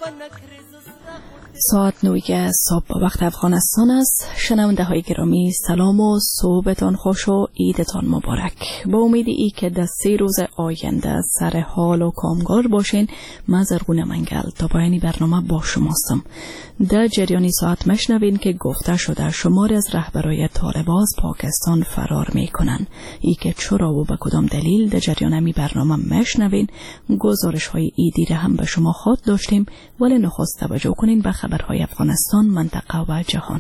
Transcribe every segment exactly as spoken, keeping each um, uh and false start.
ساعت نوی صبح وقت افغانستان است. شنونده های گرامی سلام و صبحتان خوش و عیدتان مبارک. با امید ای که در سه روز آینده سر حال و کامگار باشین، من زرغون منگل تا پایانی برنامه با شماستم. در جریانی ساعت مشنوین که گفته شده شماری از رهبرای طالبان از پاکستان فرار میکنن. ای که چرا و به کدام دلیل در جریان می برنامه مشنوین. گزارش های ایدی را هم به شما خواهد داشتیم، ولی نخست توجه کنین به خبرهای افغانستان، منطقه و جهان.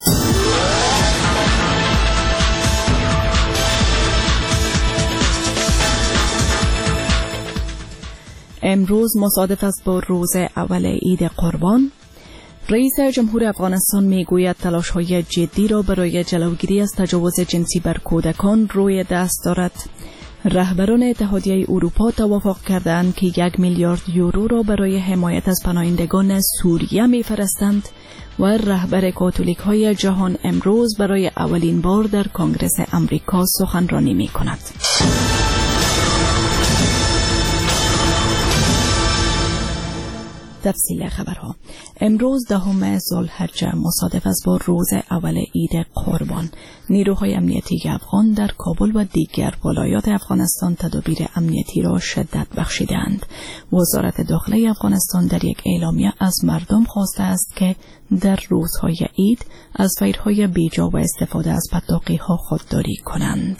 امروز مصادف است با روز اول عید قربان. رئیس جمهور افغانستان میگوید تلاش‌های جدی را برای جلوگیری از تجاوز جنسی بر کودکان روی دست دارد. رهبران اتحادیه اروپا توافق کردند که یک میلیارد یورو را برای حمایت از پناهندگان سوریه می‌فرستند و رهبر کاتولیک‌های جهان امروز برای اولین بار در کنگره آمریکا سخنرانی می‌کند. تفصیل خبرها. امروز دهم ذوالحجه مصادف است با روز اول عید قربان. نیروهای امنیتی افغان در کابل و دیگر ولایات افغانستان تدابیر امنیتی را شدت بخشیدند. وزارت داخله افغانستان در یک اعلامیه از مردم خواسته است که در روزهای عید از فیرهای بیجا و استفاده از پتاقی‌ها خودداری کنند.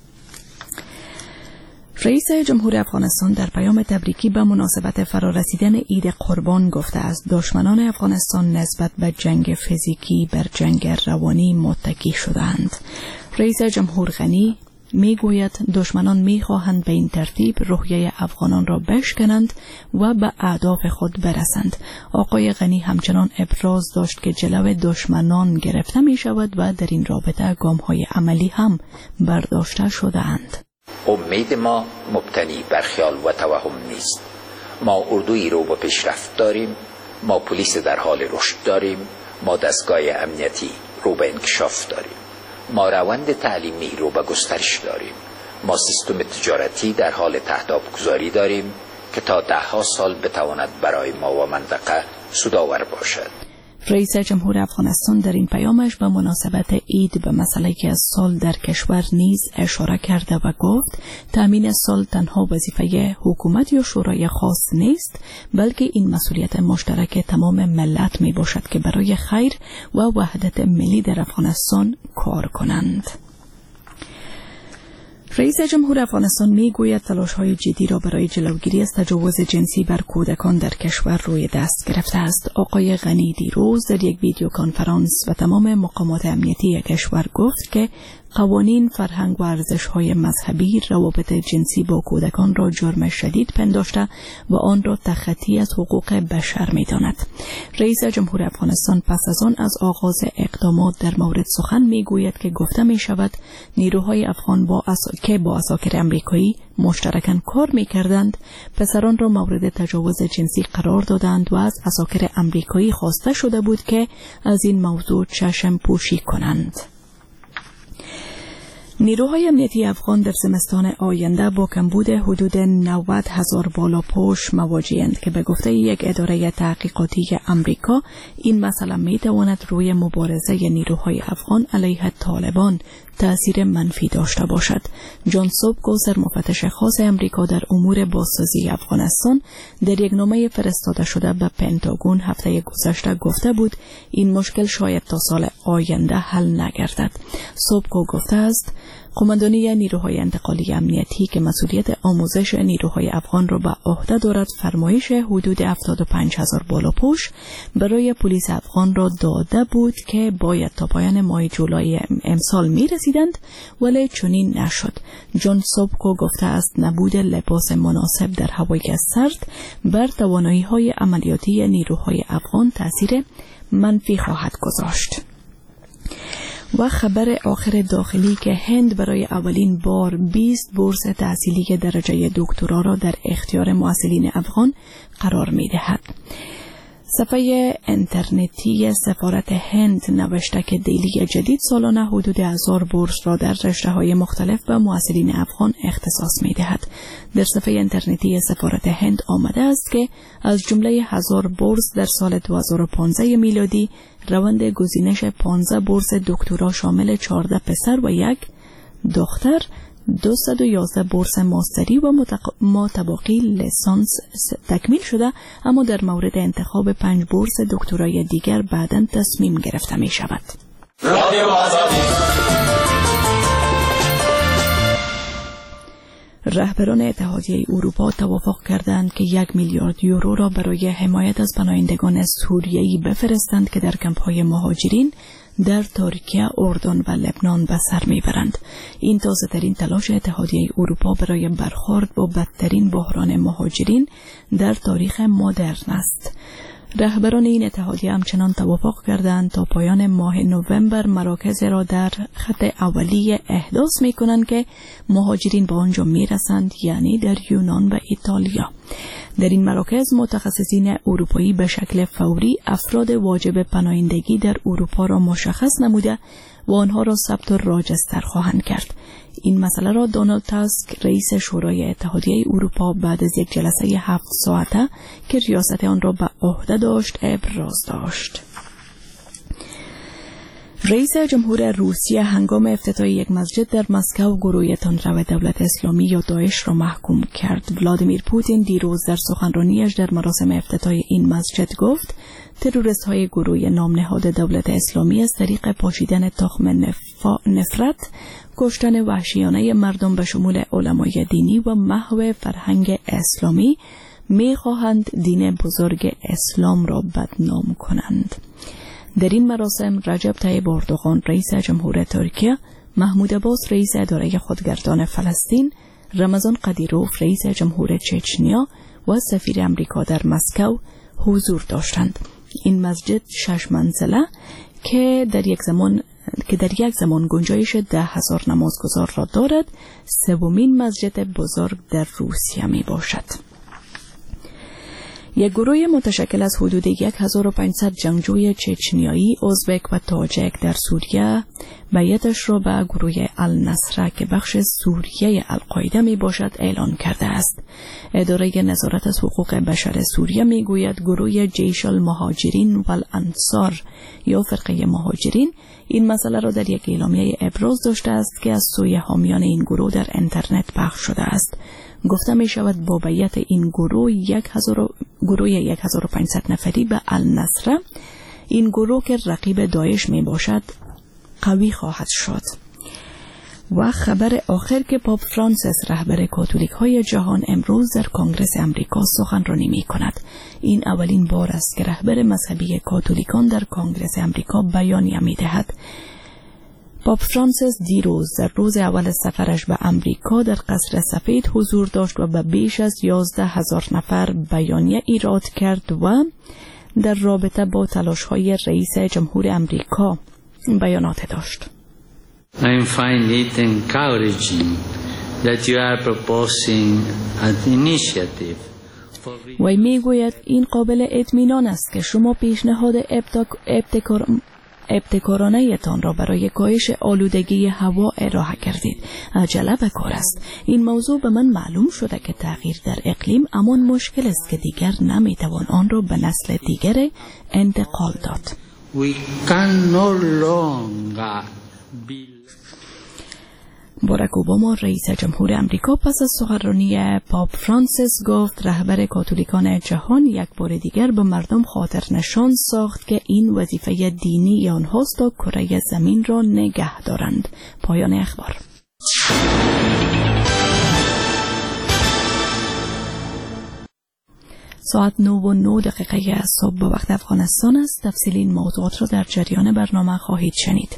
رئیس جمهور افغانستان در پیام تبریکی به مناسبت فرارسیدن عید قربان گفته است دشمنان افغانستان نسبت به جنگ فیزیکی بر جنگ روانی متکی شدند. رئیس جمهور غنی میگوید دشمنان میخواهند به این ترتیب روحیه افغانان را بشکنند و به اهداف خود برسند. آقای غنی همچنان ابراز داشت که جلو دشمنان گرفته می شود و در این رابطه گام‌های عملی هم برداشته شده‌اند. امید ما مبتنی بر خیال و توهم نیست. ما اردویی رو به پیشرفت داریم، ما پلیس در حال رشد داریم، ما دستگاه امنیتی رو به انکشاف داریم، ما روند تعلیمی رو به گسترش داریم، ما سیستم تجارتی در حال تهداب گذاری داریم که تا ده ها سال بتواند برای ما و منطقه سودآور باشد. رئیس جمهور افغانستان در این پیامش به مناسبت عید به مسئله از سال در کشور نیز اشاره کرده و گفت تامین سال تنها وظیفه حکومت یا شورای خاص نیست، بلکه این مسئولیت مشترک تمام ملت می باشد که برای خیر و وحدت ملی در افغانستان کار کنند. رئیس جمهور افغانستان میگوید تلاش‌های جدی را برای جلوگیری از تجاوز جنسی بر کودکان در کشور روی دست گرفته است. آقای غنی دیروز در یک ویدیو کنفرانس و تمام مقامات امنیتی کشور گفت که قوانین، فرهنگ و ارزش‌های مذهبی روابط جنسی با کودکان را جرم شدید پنداشته و آن را تخطی از حقوق بشر می‌داند. رئیس جمهور افغانستان پس از آن از آغاز اقدامات در مورد سخن می‌گوید که گفته می‌شود نیروهای افغان با اس... که با عساکر آمریکایی مشترکاً کار می‌کردند، پسران را مورد تجاوز جنسی قرار دادند و از عساکر آمریکایی خواسته شده بود که از این موضوع چشم پوشی کنند. نیروهای امنیتی افغان در زمستان آینده با کمبود حدود نود هزار بالاپوش مواجه‌اند که به گفته یک اداره تحقیقاتی امریکا این مسئله می تواند روی مبارزه نیروهای افغان علیه طالبان تأثیر منفی داشته باشد. جان سوبکو، سرمفتش خاص امریکا در امور بازسازی افغانستان، در یک نامه فرستاده شده به پنتاگون هفته گذشته گفته بود این مشکل شاید تا سال آینده حل نگردد. سوبکو گفته است قماندانی نیروهای انتقالی امنیتی که مسئولیت آموزش نیروهای افغان را به عهده دارد فرمایش حدود هفتاد و پنج هزار بالاپوش برای پلیس افغان را داده بود که باید تا پایان ماه جولای امسال می رسیدند، ولی چنین نشد. جان سوبکو گفته است نبود لباس مناسب در هوای سرد بر توانایی های عملیاتی نیروهای افغان تأثیر منفی خواهد گذاشت. و خبر آخر داخلی که هند برای اولین بار بیست بورس تحصیلی درجه دکترا را در اختیار محصلین افغان قرار می دهد. صفحه اینترنتی سفارت هند نوشته که دیلی جدید سالانه حدود هزار بورس را در رشته‌های مختلف به مواطنین افغان اختصاص می‌دهد. در صفحه اینترنتی سفارت هند آمده است که از جمله هزار بورس در سال دو هزار و پانزده میلادی روند گزینش پانزده بورس دکترا شامل چهارده پسر و یک دختر، دویست و یازده بورس ماستری و متباقی لیسانس تکمیل شده، اما در مورد انتخاب پنج بورس دکترای دیگر بعداً تصمیم گرفته می شود. رهبران اتحادیه اروپا توافق کردند که یک میلیارد یورو را برای حمایت از پناهندگان سوریه‌ای بفرستند که در کمپ‌های مهاجرین در ترکیه، اردن و لبنان به سر میبرند. این تازه‌ترین تلاش اتحادیه اروپا برای برخورد با بدترین بحران مهاجرین در تاریخ مدرن است. رهبران این اتحادیه همچنان توافق کردند تا پایان ماه نوامبر مراکز را در خط اولیه احداث می کنند که مهاجرین به آنجا می رسند، یعنی در یونان و ایتالیا. در این مراکز متخصصین اروپایی به شکل فوری افراد واجب پناهندگی در اروپا را مشخص نموده و آنها را ثبت و راجستر خواهند کرد. این مسئله را دونالد تاسک رئیس شورای اتحادیه اروپا بعد از یک جلسه هفت ساعته که ریاست آن را به عهده داشت ابراز داشت. رئیس جمهور روسیه هنگام افتتاح یک مسجد در مسکو گروه تندرو دولت اسلامی یا داعش را محکوم کرد. ولادیمیر پوتین دیروز در سخنرانیش در مراسم افتتاح این مسجد گفت تروریست های گروه نام نهاد دولت اسلامی از طریق پاشیدن تخم نفرت، کشتن وحشیانه مردم به شمول علمای دینی و محو فرهنگ اسلامی می خواهند دین بزرگ اسلام را بدنام کنند. در این مراسم رجب طیب اردوغان رئیس جمهور ترکیه، محمود عباس رئیس اداره خودگردان فلسطین، رمضان قدیروف رئیس جمهور چچنیا و سفیر امریکا در مسکو حضور داشتند. این مسجد شش منزله که در یک زمان که در یک زمان گنجایش ده هزار نمازگزار را دارد، سومین مسجد بزرگ در روسیه می باشد. یک گروه متشکل از حدود هزار و پانصد جنگجوی چچنیایی، ازبک و تاجک در سوریه بیعتش را به گروه النصره که بخش سوریه القاعده می باشد اعلان کرده است. اداره نظارت از حقوق بشر سوریه می گوید گروه جیش المهاجرین و الانصار یا فرقه مهاجرین این مسئله را در یک اعلامیه ابراز داشته است که از سوی حامیان این گروه در اینترنت پخش شده است. گفته می شود با بیعت این گروه یک هزار گروه یک هزار و پانصد نفری به النصره، این گروه که رقیب داعش می باشد قوی خواهد شد. و خبر آخر که پاپ فرانسیس رهبر کاتولیک های جهان امروز در کنگره امریکا سخنرانی می کند. این اولین بار است که رهبر مذهبی کاتولیکان در کنگره امریکا بیانیه می دهد. پاپ فرانسیس دیروز در روز اول سفرش به امریکا در قصر سفید حضور داشت و به بیش از یازده هزار نفر بیانیه ایراد کرد و در رابطه با تلاش‌های رئیس جمهور امریکا بیانات داشت. I find it encouraging that you are proposing an initiative. وی میگوید این قابل اطمینان است که شما پیشنهاد ابتکار ابتکارانه تان را برای کاهش آلودگی هوا ارائه کردید. عجله به کار است. این موضوع به من معلوم شده که تغییر در اقلیم همان مشکل است که دیگر نمیتوان آن را به نسل دیگر انتقال داد. We can no longer be... باراک اوباما رئیس جمهور امریکا پس از سخنرانی پاپ فرانسیس گفت رهبر کاتولیکان جهان یک بار دیگر به مردم خاطر نشان ساخت که این وظیفه دینی آنهاست تا کره زمین را نگه دارند. پایان اخبار. ساعت نه و نه دقیقه صبح به وقت افغانستان است. تفصیل این موضوعات را در جریان برنامه خواهید شنید.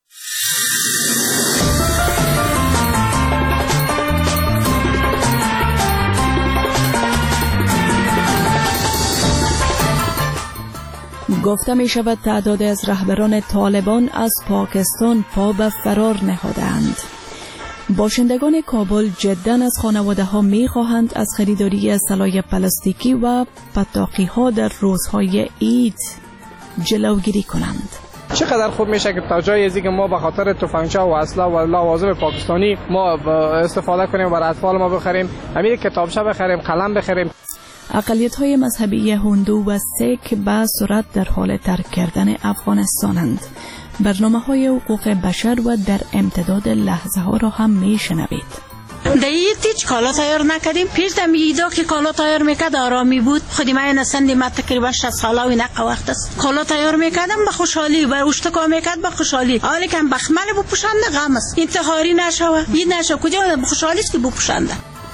گفته می شود تعداد از رهبران طالبان از پاکستان پا به فرار نهادند. باشندگان کابل جداً از خانواده ها می خواهند از خریداری از سلاح پلاستیکی و پتاقی ها در روزهای عید جلوگیری کنند. چقدر خوب میشه که تا جای ازی که ما به خاطر تفنگچه و اسلحه و لوازم پاکستانی ما استفاده کنیم و برای اطفال ما بخریم، همین کتابچه بخریم، قلم بخریم. اقلیت‌های مذهبی هندو و سیک به سرعت در حال ترک کردن افغانستانند. برنامه‌های حقوق بشر و در امتداد لحظه ها را هم میشنوید. دیگه هیچ کالا تیار نکردیم. پیش دم ایدا که کالا تیار میکرد آرامی بود. خودی من نسندی ما تقریبا شصت ساله و نقه وقت است. کالا تیار میکردم به خوشحالی و اشتکا میکرد به خوشحالی. حالی که بخمل بپوشنده غم است. انتحاری نشوه. این نشو کجا به خوشحالی است که بپوشنده.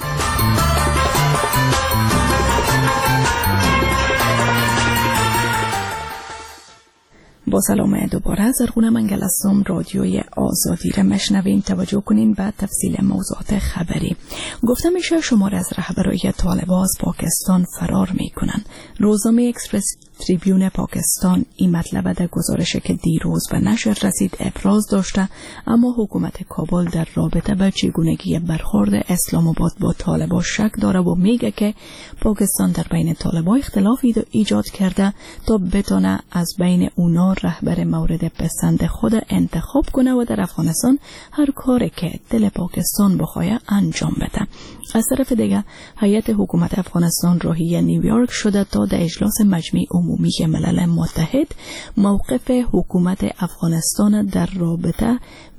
با سلام دوباره زرغونه منگل هستم. رادیوی آزادی را مشنوین. توجه کنین به تفصیل موضوعات خبری. گفته میشه شمار از رهبرای طالبان از پاکستان فرار میکنن. روزنامه اکسپرس تریبیون پاکستان این مطلب در گزارشی که دیروز به نشر رسید ابراز داشته، اما حکومت کابل در رابطه با چگونگی برخورد اسلام آباد با طالبان شک داره و میگه که پاکستان در بین طالبان اختلافی ایجاد کرده تا بتونه از بین اونا رهبر مورد پسند خود انتخاب کنه و در افغانستان هر کاری که دل پاکستان بخواد انجام بده. از طرف دیگه هیئت حکومت افغانستان راهی نیویورک شده تا در اجلاس مجمع عمومی ملل متحد موقف حکومت افغانستان در رابطه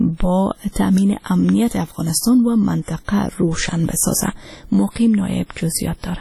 با تأمین امنیت افغانستان و منطقه روشن بسازه. مقیم نایب جزئیات داره.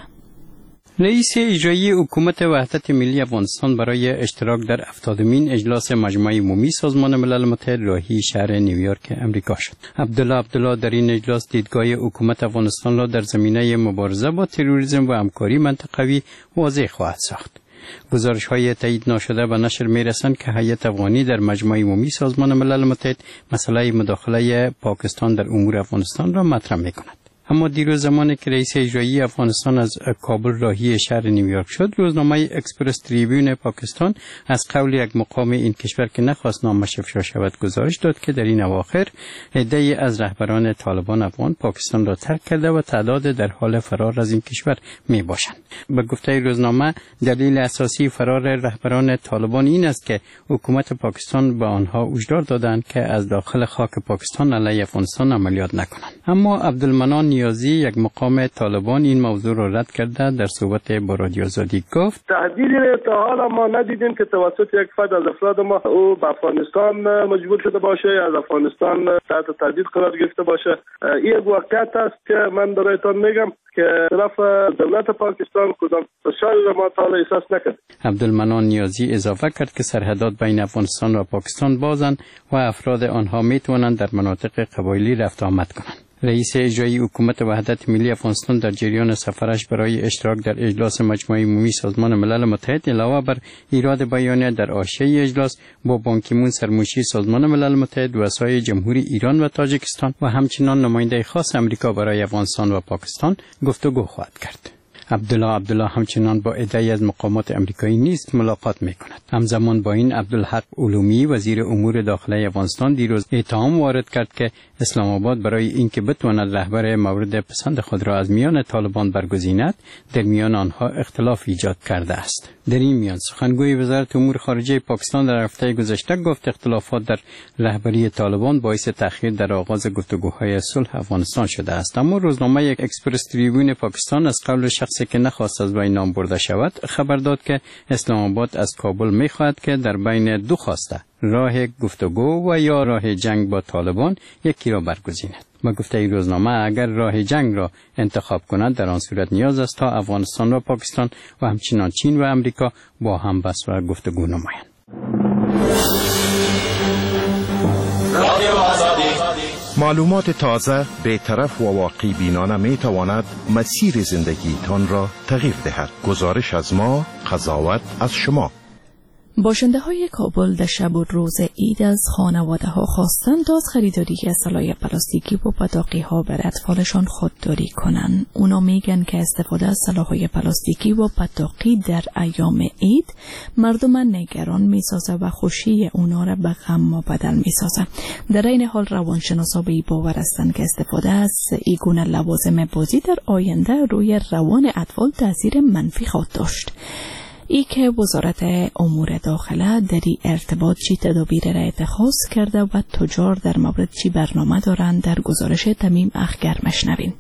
رئیس اجرایی حکومت وحدت ملی افغانستان برای اشتراک در هفتادمین اجلاس مجمع عمومی سازمان ملل متحد راهی شهر نیویورک امریکا شد. عبدالله عبدالله در این اجلاس دیدگاه حکومت افغانستان را در زمینه مبارزه با تروریسم و همکاری منطقوی واضح خواهد ساخت. گزارش‌های تایید ناشده به نشر می‌رسند که هیئت افغانی در مجمع عمومی سازمان ملل متحد مسئله مداخله پاکستان در امور افغانستان را مطرح می‌کند. اما دیروز زمانی که رئیس اجرایی افغانستان از کابل راهی شهر نیویورک شد، روزنامه اکسپرس تریبیون پاکستان از قول یک مقام این کشور که نخواست نامش افشا شود گزارش داد که در این اواخر عده‌ای از رهبران طالبان افغان پاکستان را ترک کرده و تعداد در حال فرار از این کشور می باشند. به گفته روزنامه دلیل اساسی فرار رهبران طالبان این است که حکومت پاکستان به آنها هشدار دادند که از داخل خاک پاکستان علیه افغانستان عملیات نکنند. اما عبدالمنان نیازی یک مقام طالبان این موضوع را رد کرده در صحبت با رادیو آزادی گفت تهدیدی تا حالا ما ندیدیم که توسط یک فرد از افراد ما او به افغانستان مجبور شده باشه، از افغانستان تحت تهدید قرار گرفته باشه. این یک واقعیت است که من برایتان میگم که طرف دولت پاکستان کدام فشاری را ما تا حالا احساس نکرد. عبدالمنان نیازی اضافه کرد که سرحدات بین افغانستان و پاکستان بازند و افراد آنها میتوانند در مناطق قبایلی رفت آمد کنند. رئیس اجرایی حکومت وحدت ملی افغانستان در جریان سفرش برای اشتراک در اجلاس مجمع عمومی سازمان ملل متحد علاوه بر ایراد بیانیه در حاشیه اجلاس با بان کی مون سرمنشی سازمان ملل متحد، رؤسای جمهوری ایران و تاجیکستان و همچنین نماینده خاص امریکا برای افغانستان و پاکستان گفتگو خواهد کرد. عبدالله عبدالله همچنان با عده‌ای از مقامات امریکایی نیز ملاقات می‌کند. همزمان با این عبدالحق علومی وزیر امور داخلی افغانستان دیروز اتهام وارد کرد که اسلام آباد برای اینکه بتواند رهبر مورد پسند خود را از میان طالبان برگزیند در میان آنها اختلاف ایجاد کرده است. در این میان سخنگوی وزارت امور خارجه پاکستان در هفته گذشته گفت اختلافات در رهبری طالبان باعث تأخیر در آغاز گفتگوهای صلح افغانستان شده است. اما روزنامه اکسپرس تریبیون پاکستان از قول شخصی که نخواست از بین نام برده شود خبر داد که اسلام آباد از کابل می‌خواهد که در بین دو خواسته راه گفتگو و یا راه جنگ با طالبان یکی را برگزیند. با گفته این روزنامه اگر راه جنگ را انتخاب کند در آن صورت نیاز است تا افغانستان و پاکستان و همچنین چین و امریکا با هم بحث و گفتگو نمایند. معلومات تازه، بی‌طرف و واقعی بینانه می تواند مسیر زندگیتان را تغییر دهد. گزارش از ما، قضاوت از شما. باشنده های کابل در شب و روز عید از خانواده ها خواستند از خریداری اسلحه پلاستیکی و پتاقی ها بر اطفالشان خودداری کنند. اونا میگن که استفاده از اسلحه پلاستیکی و پتاقی در ایام عید مردم نگران میسازه و خوشی اونا را به غم بدل میسازه. در این حال روانشناسا به این باور هستند که استفاده از این گونه لوازم بازی در آینده روی روان اطفال تاثیر منفی خواهد داشت. ای که وزارت امور داخله در این ارتباط چی تدابیر را اتخاذ کرده و تجار در مورد چی برنامه دارند در گزارش تمیم اخگر مشنوین.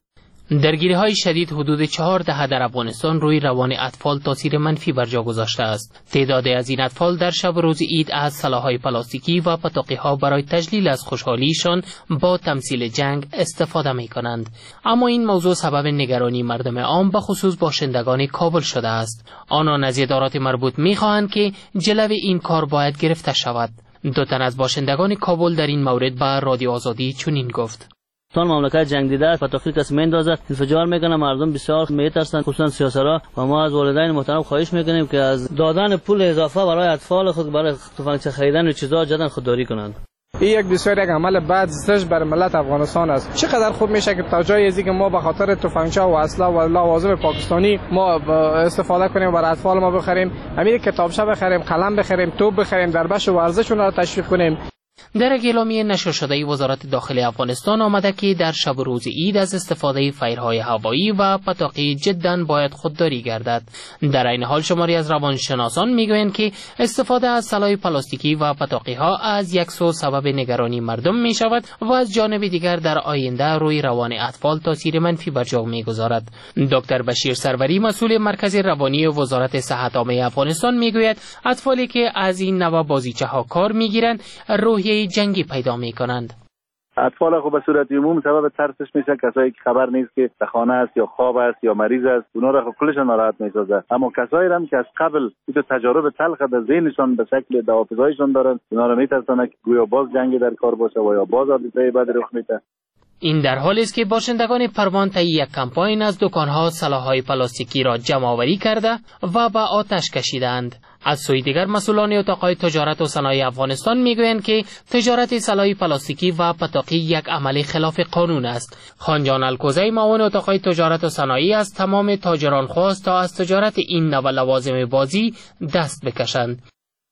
درگیری‌های شدید حدود چهار دهه در افغانستان روی روان اطفال تاثیر منفی بر جا گذاشته است. تعدادی از این اطفال در شب روز عید از سلاح‌های پلاستیکی و پتاقی‌ها برای تجلیل از خوشحالیشان با تمثیل جنگ استفاده می‌کنند. اما این موضوع سبب نگرانی مردم عام به خصوص باشندگان کابل شده است. آنان از ادارات مربوط می‌خواهند که جلوی این کار باید گرفته شود. دو تن از باشندگان کابل در این مورد به رادیو آزادی چنین گفت: تان مملکت جنگ دیده است، پتاقی کسی میندازد، انفجار میکنه، مردم بسیار میترسند، خصوصا سیاسرا. و ما از والدین محترم خواهش میکنیم که از دادن پول اضافه برای اطفال خود برای تفنگچی خریدن و چیزا جدا خودداری کنند. این یک بسیار یک عمل بد زشت بر ملت افغانستان است. چقدر خوب میشه که تا جای ازی که ما به خاطر تفنگچی و اسلحه و لوازم پاکستانی ما استفاده کنیم برای اطفال ما بخریم، همین کتابچه بخریم، قلم بخریم، توپ بخریم، دربش و ورزشون را تشویق کنیم. در اعلامیه نشر شده وزارت داخلی افغانستان آمده که در شب و روز عید از استفاده فیرهای هوایی و پتاقی جداً باید خودداری گردد. در این حال شماری از روانشناسان میگویند که استفاده از سلاح پلاستیکی و پتاقی ها از یک سو سبب نگرانی مردم می شود و از جانب دیگر در آینده روی روان اطفال تاثیر منفی بر جا میگذارد. دکتر بشیر سروری مسئول مرکز روانی وزارت صحت عامه افغانستان میگوید اطفالی که از این نوع بازیچه ها کار میگیرند روحیه جنگی پیدا می کنند. اطفال خب به صورت عموم سبب ترسش میشه کسایی که خبر نیست که در خانه است یا خواب است یا مریض است، اونا را خب کلش ناراحت میسازه. اما کسایی هم که از قبل این تجارب تلخ در ذهنشان به شکل دوافزایشان دارن، اونا را میترسونه که گویا باز جنگی در کار باشه و یا باز حادثه بد رخ میده. این در حالی است که باشندگان پروان طی یک کمپاین از دکان‌ها سلاح‌های پلاستیکی را جمع‌آوری کرده و به آتش کشیدند. از سوی دیگر مسئولان اتاق‌های تجارت و صنایع افغانستان میگویند که تجارت سلاح پلاستیکی و پتاقی یک عمل خلاف قانون است. خانجان الکوزی معاون اتاق‌های تجارت و صنایع از تمام تاجران خواست تا از تجارت این نوع لوازم بازی دست بکشند.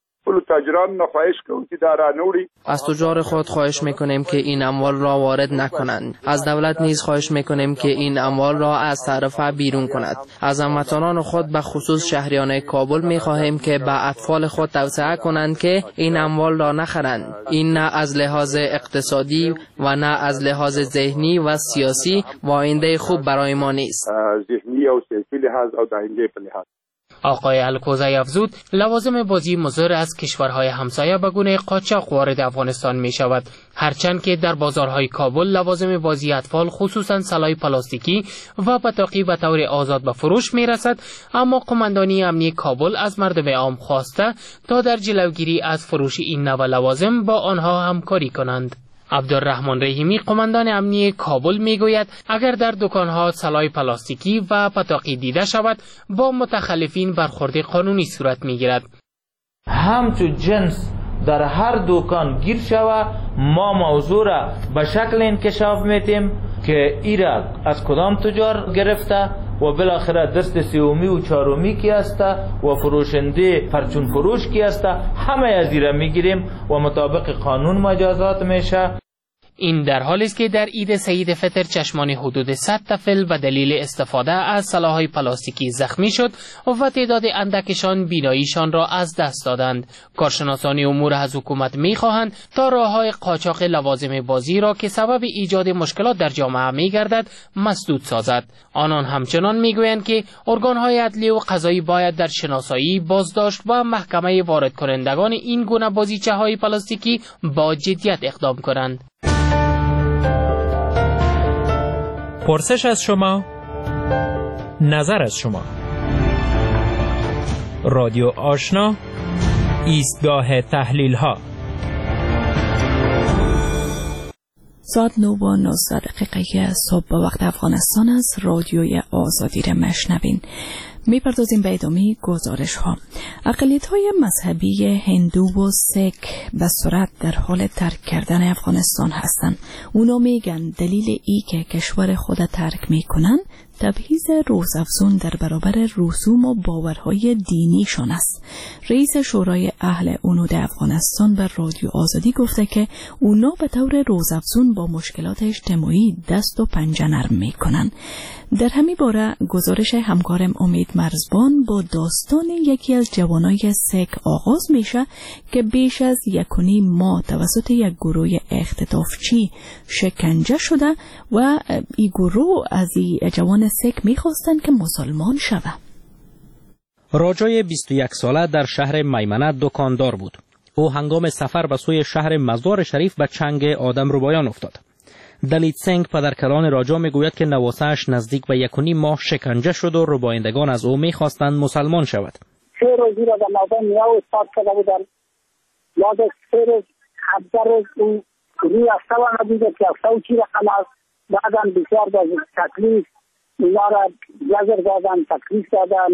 از تجار خود خواهش میکنیم که این اموال را وارد نکنند. از دولت نیز خواهش میکنیم که این اموال را از تعرفه بیرون کند. از هموطنان خود به خصوص شهریان کابل میخواهیم که به اطفال خود توصیه کنند که این اموال را نخرند. این نه از لحاظ اقتصادی و نه از لحاظ ذهنی و سیاسی و آینده خوب برای ما نیست. ذهنی و سیاسی لحاظ او آینده په لحاظ. آقای الکوزی افزود لوازم بازی مضر از کشورهای همسایه به گونه قاچاق وارد افغانستان می شود، هرچند که در بازارهای کابل لوازم بازی اطفال خصوصا سلاح پلاستیکی و پتاقی به طور آزاد به فروش می رسد. اما قماندانی امنیتی کابل از مردم عام خواسته تا در جلوگیری از فروش این نوع لوازم با آنها همکاری کنند. عبدالرحمن رحیمی قماندان امنیتی کابل میگوید اگر در دکانها سلاح پلاستیکی و پتاقی دیده شود با متخلفین برخورد قانونی صورت میگیرد. همچون جنس در هر دکان گیر شود ما موضوع را به شکل انکشاف میتیم که ایرا از کدام تجار گرفته و بالاخره دست سومی و چهارمی کی است و فروشنده پرچون فروش کی است، همه از ایرا میگیریم و مطابق قانون مجازات میشه. این در حالی است که در عید سعید فطر چشمان حدود صد طفل به دلیل استفاده از سلاح‌های پلاستیکی زخمی شد و تعداد اندکشان بیناییشان را از دست دادند. کارشناسان امور از حکومت می‌خواهند تا راه‌های قاچاق لوازم بازی را که سبب ایجاد مشکلات در جامعه می‌گردد مسدود سازد. آنان همچنان می‌گویند که ارگان‌های عدلی و قضایی باید در شناسایی، بازداشت و محکمه وارد کنندگان این گونه بازیچه‌های پلاستیکی با جدیت اقدام کنند. پرسش از شما، نظر از شما. رادیو آشنا، ایستگاه تحلیل ها. ساعت نو و نوزده دقیقه صبح به وقت افغانستان است. رادیوی آزادی را مشنوین. می‌پردازیم به ادامه گزارش ها. اقلیت های مذهبی هندو و سیک به سرعت در حال ترک کردن افغانستان هستند. اونا میگن دلیل ای که کشور خود ترک میکنن تبعیض روزافزون در برابر رسوم و باورهای دینیشان است. رئیس شورای اهل عنود افغانستان به رادیو آزادی گفته که اونا به طور روزافزون با مشکلات اجتماعی دست و پنجه نرم میکنن. در همین باره گزارش همکارم امید مرزبان با داستان یکی از جوانای سیک آغاز میشه که بیش از یک و نیم ماه توسط یک گروه اختطافچی شکنجه شده و این گروه از این جوان سیک میخواستن که مسلمان شوه. راجای بیست و یک ساله در شهر میمنه دکاندار بود. او هنگام سفر به سوی شهر مزار شریف به چنگ آدم ربایان افتاد. دلیت سنگ پدرکلان راجا میگوید که نواسه‌اش نزدیک به یک و نیم ماه شکنجه شد و ربایندگان از او میخواستند مسلمان شود. سه روزی را در مادن نیا استاد کرده بودن. یاد سه روز هفته روز اون روی افتا و نبیده که افتا و چی رقم است. بعدم بسیار باز تکلیف اینا را جزر دادن، تکلیف دادن.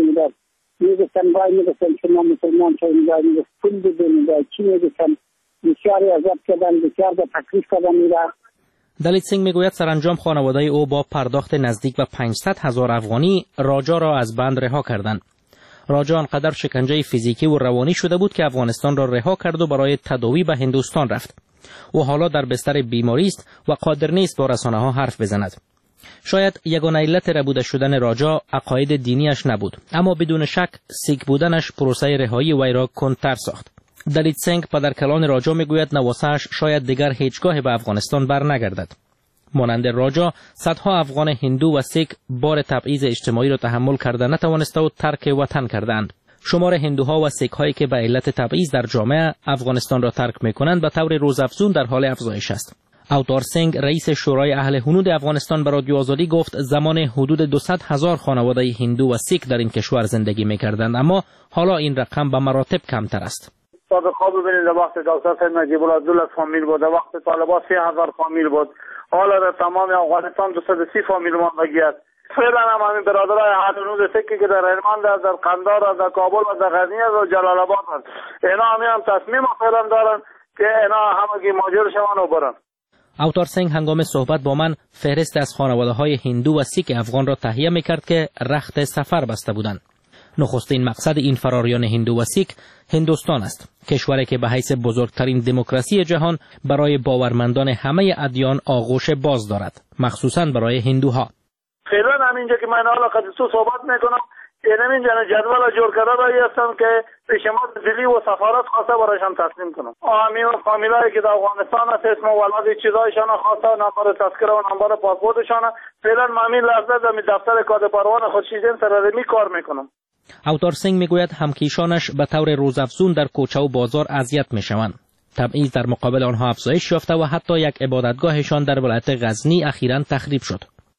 میگفتن باید میگفتن که ما مسلمان شویم، باید میگفت پول بدیم، باید چی میگفتن. بسیاری عذاب کردن، بسیار با تکلیف دادن میره. دلیت سنگ میگوید سرانجام خانواده او با پرداخت نزدیک به پانصد هزار افغانی راجا را از بند رها کردند. راجا آنقدر شکنجه فیزیکی و روانی شده بود که افغانستان را رها کرد و برای تداوی به هندوستان رفت. او حالا در بستر بیماری است و قادر نیست با رسانه ها حرف بزند. شاید یگانه علت ربوده شدن راجا عقاید دینیش نبود، اما بدون شک سیک بودنش پروسه رهایی وی را کندتر ساخت. دلیت سنگ پدرکلان راجا میگوید نواسه‌اش شاید دیگر هیچگاه به افغانستان بر نگردد. مانند راجا صدها افغان هندو و سیک بار تبعیض اجتماعی را تحمل کرده نتوانسته و ترک وطن کردند. شمار هندوها و سیک هایی که به علت تبعیض در جامعه افغانستان را ترک میکنند به طور روزافزون در حال افزایش است. اوتار سنگ رئیس شورای اهل عنود افغانستان به رادیو آزادی گفت زمان حدود دویست هزار خانواده هندو و سیک در این کشور زندگی میکردند، اما حالا این رقم به مراتب کمتر است. سابقا ببینید در وقت دکتر سید نجیب الله دوله فامیل بود، در وقت طالبان سه هزار فامیل بود. حالا در تمام افغانستان دویست و سی فامیل ماندگی است. فعلا هم همین برادرای اهل عنود سیکی که در هلمند است، در قندهار است، در کابل و در غزنی است و جلال آباد است. اینا همین هم تصمیم فعلا دارن که اینا همگی ماجر شوند و برن. اوتار سنگ هنگام صحبت با من فهرست از خانواده های هندو و سیک افغان را تهیه میکرد که رخت سفر بسته بودند. نخستین مقصد این فراریان هندو و سیک هندوستان است، کشوری که به حیث بزرگترین دموکراسی جهان برای باورمندان همه ادیان آغوش باز دارد، مخصوصا برای هندوها. فعلا همینجا که من حالا قدسو صحبت میکنم، اینم اینجا جدول جور کرده رایی هستم که پیشمات دلی و سفارت خواسته برایشان تسلیم کنم. همین فامیلایی که در افغانستان هست اسم و ولاد چیزایشان خواسته، نمبر تذکره و نمبر پاسپورتشان، فعلا همین لحظه در دفتر کاد پروان خودشیدن سررمی کار میکنم. اوتار سنگ میگوید همکیشانش به طور روزافزون در کوچه و بازار اذیت میشوند. تبعیض در مقابل آنها افزایش یافته و حتی یک عبادتگاهشان در ولایت غزنی اخیراً تخریب شد.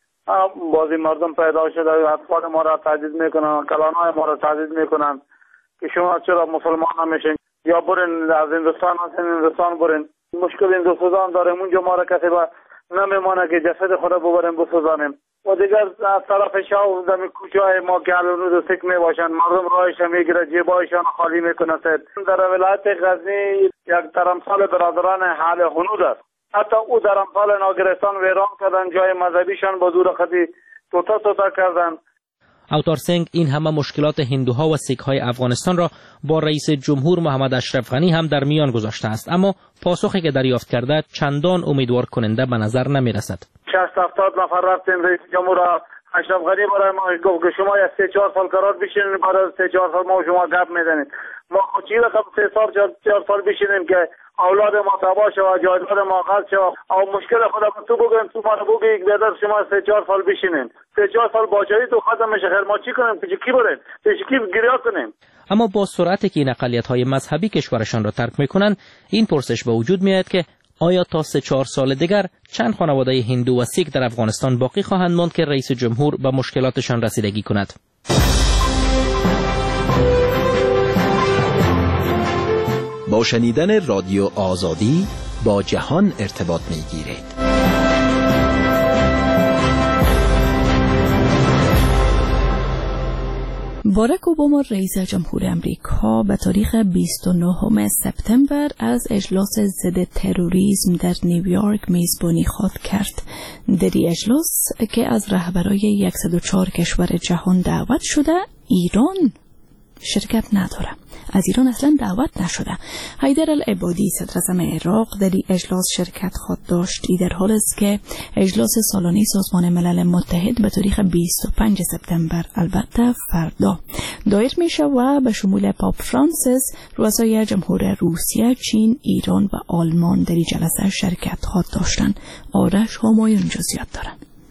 بعضی مردم پیدا شده اطفال ما را تهدید میکنن، کلانهای ما را تهدید میکنن که شما چرا مسلمان نمیشین، یا برین از هندوستان از هندوستان برین. مشکل هندوستان داریم، اونجا ما را کسی با نمیمانه که جسد خود ببریم بسوزانیم. و دیگر از طرف شاه زمین کوچه های ما که علونود و سک می باشند، مردم راهش میگیره، جیبایشان خالی میکنه. در ولایت غزنی یک ترمسال برادران حال هنود است. حتی او در امثال ناگرستان ویران کردن، جای مذهبیشان با دور خطی توتا توتا کردن. اوتار سنگ این همه مشکلات هندوها و سیک های افغانستان را با رئیس جمهور محمد اشرف غنی هم در میان گذاشته است، اما پاسخی که دریافت کرده چندان امیدوار کننده به نظر نمی رسد. شصت هفتاد نفر رفتیم، رئیس جمهور اشرف غنی برای ما گفت که شما یا سه چهار سال قرار بشینید، برای سه چهار سال ما شما گپ میزنید. ما خود چی رقم سه سال چهار سال بشینیم که اولاد ما تباه شد و جایداد ما غصب شد او مشکل خدا تو بگویم، تو ما بگو یک بیادر شما سه چهار سال بشینین، سه چهار سال باجایی تو ختم میشه، خیر ما چی کنیم؟ پیش کی بریم؟ پیش کی گریه کنیم؟ اما با سرعتی که این اقلیت‌های مذهبی کشورشان را ترک میکنند، این پرسش به وجود میاد که آیا تا سه چهار سال دیگر چند خانواده هندو و سیک در افغانستان باقی خواهند ماند که رئیس جمهور به مشکلاتشان رسیدگی کند؟ با شنیدن رادیو آزادی با جهان ارتباط می‌گیرید. باراک اوباما رئیس جمهور امریکا به تاریخ بیست و نهم سپتامبر از اجلاس ضد تروریسم در نیویورک میزبانی خود کرد. در این اجلاس که از رهبرای صد و چهار کشور جهان دعوت شده، ایران شرکت نداره. از ایران اصلا دعوت نشده. حیدر العبادی صدر اعظم عراق در این اجلاس شرکت خود داشت. ای در حال است که اجلاس سالانه سازمان ملل متحد به تاریخ بیست و پنج سپتامبر البته فردا دایر میشه و به شمول پاپ فرانسیس، رؤسای جمهور روسیه، چین، ایران و آلمان در این جلسه شرکت خود داشتند. آرش همایون جزئیات داره.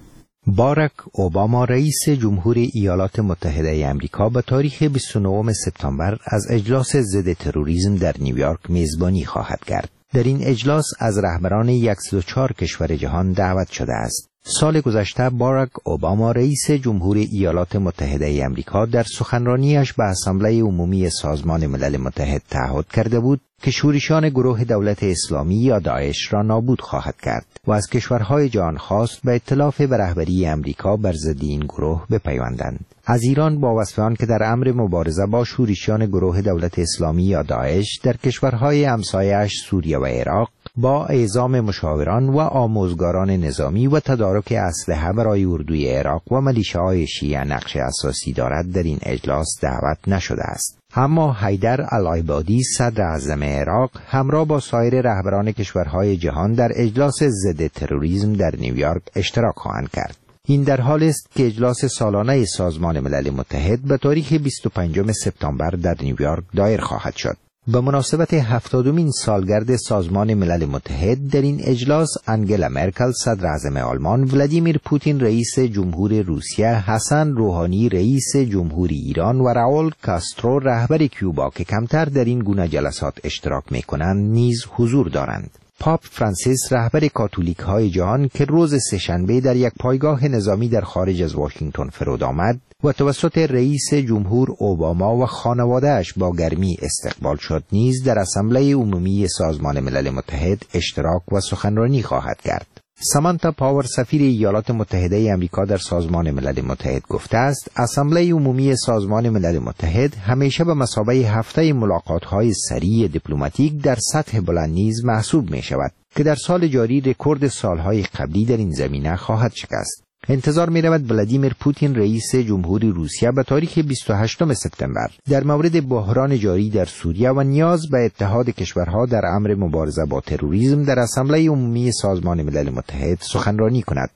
باراک اوباما رئیس جمهور ایالات متحده آمریکا به تاریخ بیست و نهم سپتامبر از اجلاس ضد تروریسم در نیویورک میزبانی خواهد کرد. در این اجلاس از رهبران صد و چهار کشور جهان دعوت شده است. سال گذشته باراک اوباما رئیس جمهور ایالات متحده آمریکا در سخنرانیش به اسامبله عمومی سازمان ملل متحد تعهد کرده بود که شورشیان گروه دولت اسلامی یا داعش را نابود خواهد کرد و از کشورهای جهان خواست به ائتلاف به رهبری امریکا بر ضد این گروه بپیوندند. از ایران با وصف آن که در امر مبارزه با شورشیان گروه دولت اسلامی یا داعش در کشورهای همسایه‌اش سوریه و عراق با اعزام مشاوران و آموزگاران نظامی و تدارک اسلحه برای اردوی عراق و ملیشه‌های شیعه نقش اساسی دارد در این اجلاس دعوت نشده است. اما حیدر العبادی صدر اعظم عراق همراه با سایر رهبران کشورهای جهان در اجلاس ضد تروریسم در نیویورک اشتراک خواهند کرد. این در حال است که اجلاس سالانه سازمان ملل متحد به تاریخ بیست و پنج سپتامبر در نیویورک دایر خواهد شد. به مناسبت هفتادمین سالگرد سازمان ملل متحد در این اجلاس انگلا مرکل صدر اعظم آلمان، ولادیمیر پوتین رئیس جمهور روسیه، حسن روحانی رئیس جمهوری ایران و راول کاسترو رهبر کیوبا که کمتر در این گونه جلسات اشتراک می‌کنند نیز حضور دارند. پاپ فرانسیس رهبر کاتولیک های جهان که روز سه‌شنبه در یک پایگاه نظامی در خارج از واشنگتن فرود آمد و توسط رئیس جمهور اوباما و خانواده‌اش با گرمی استقبال شد، نیز در اسامبله عمومی سازمان ملل متحد اشتراک و سخنرانی خواهد کرد. سامانتا پاور سفیر ایالات متحده آمریکا در سازمان ملل متحد گفته است اسامبله عمومی سازمان ملل متحد همیشه به مثابه هفته ملاقات‌های سریع دیپلماتیک در سطح بلند نیز محسوب می‌شود که در سال جاری رکورد سالهای قبلی در این زمینه خواهد شکست. انتظار می‌رود ولادیمیر پوتین رئیس جمهوری روسیه به تاریخ بیست و هشتم سپتامبر در مورد بحران جاری در سوریه و نیاز به اتحاد کشورها در امر مبارزه با تروریسم در اسامبله عمومی سازمان ملل متحد سخنرانی کند.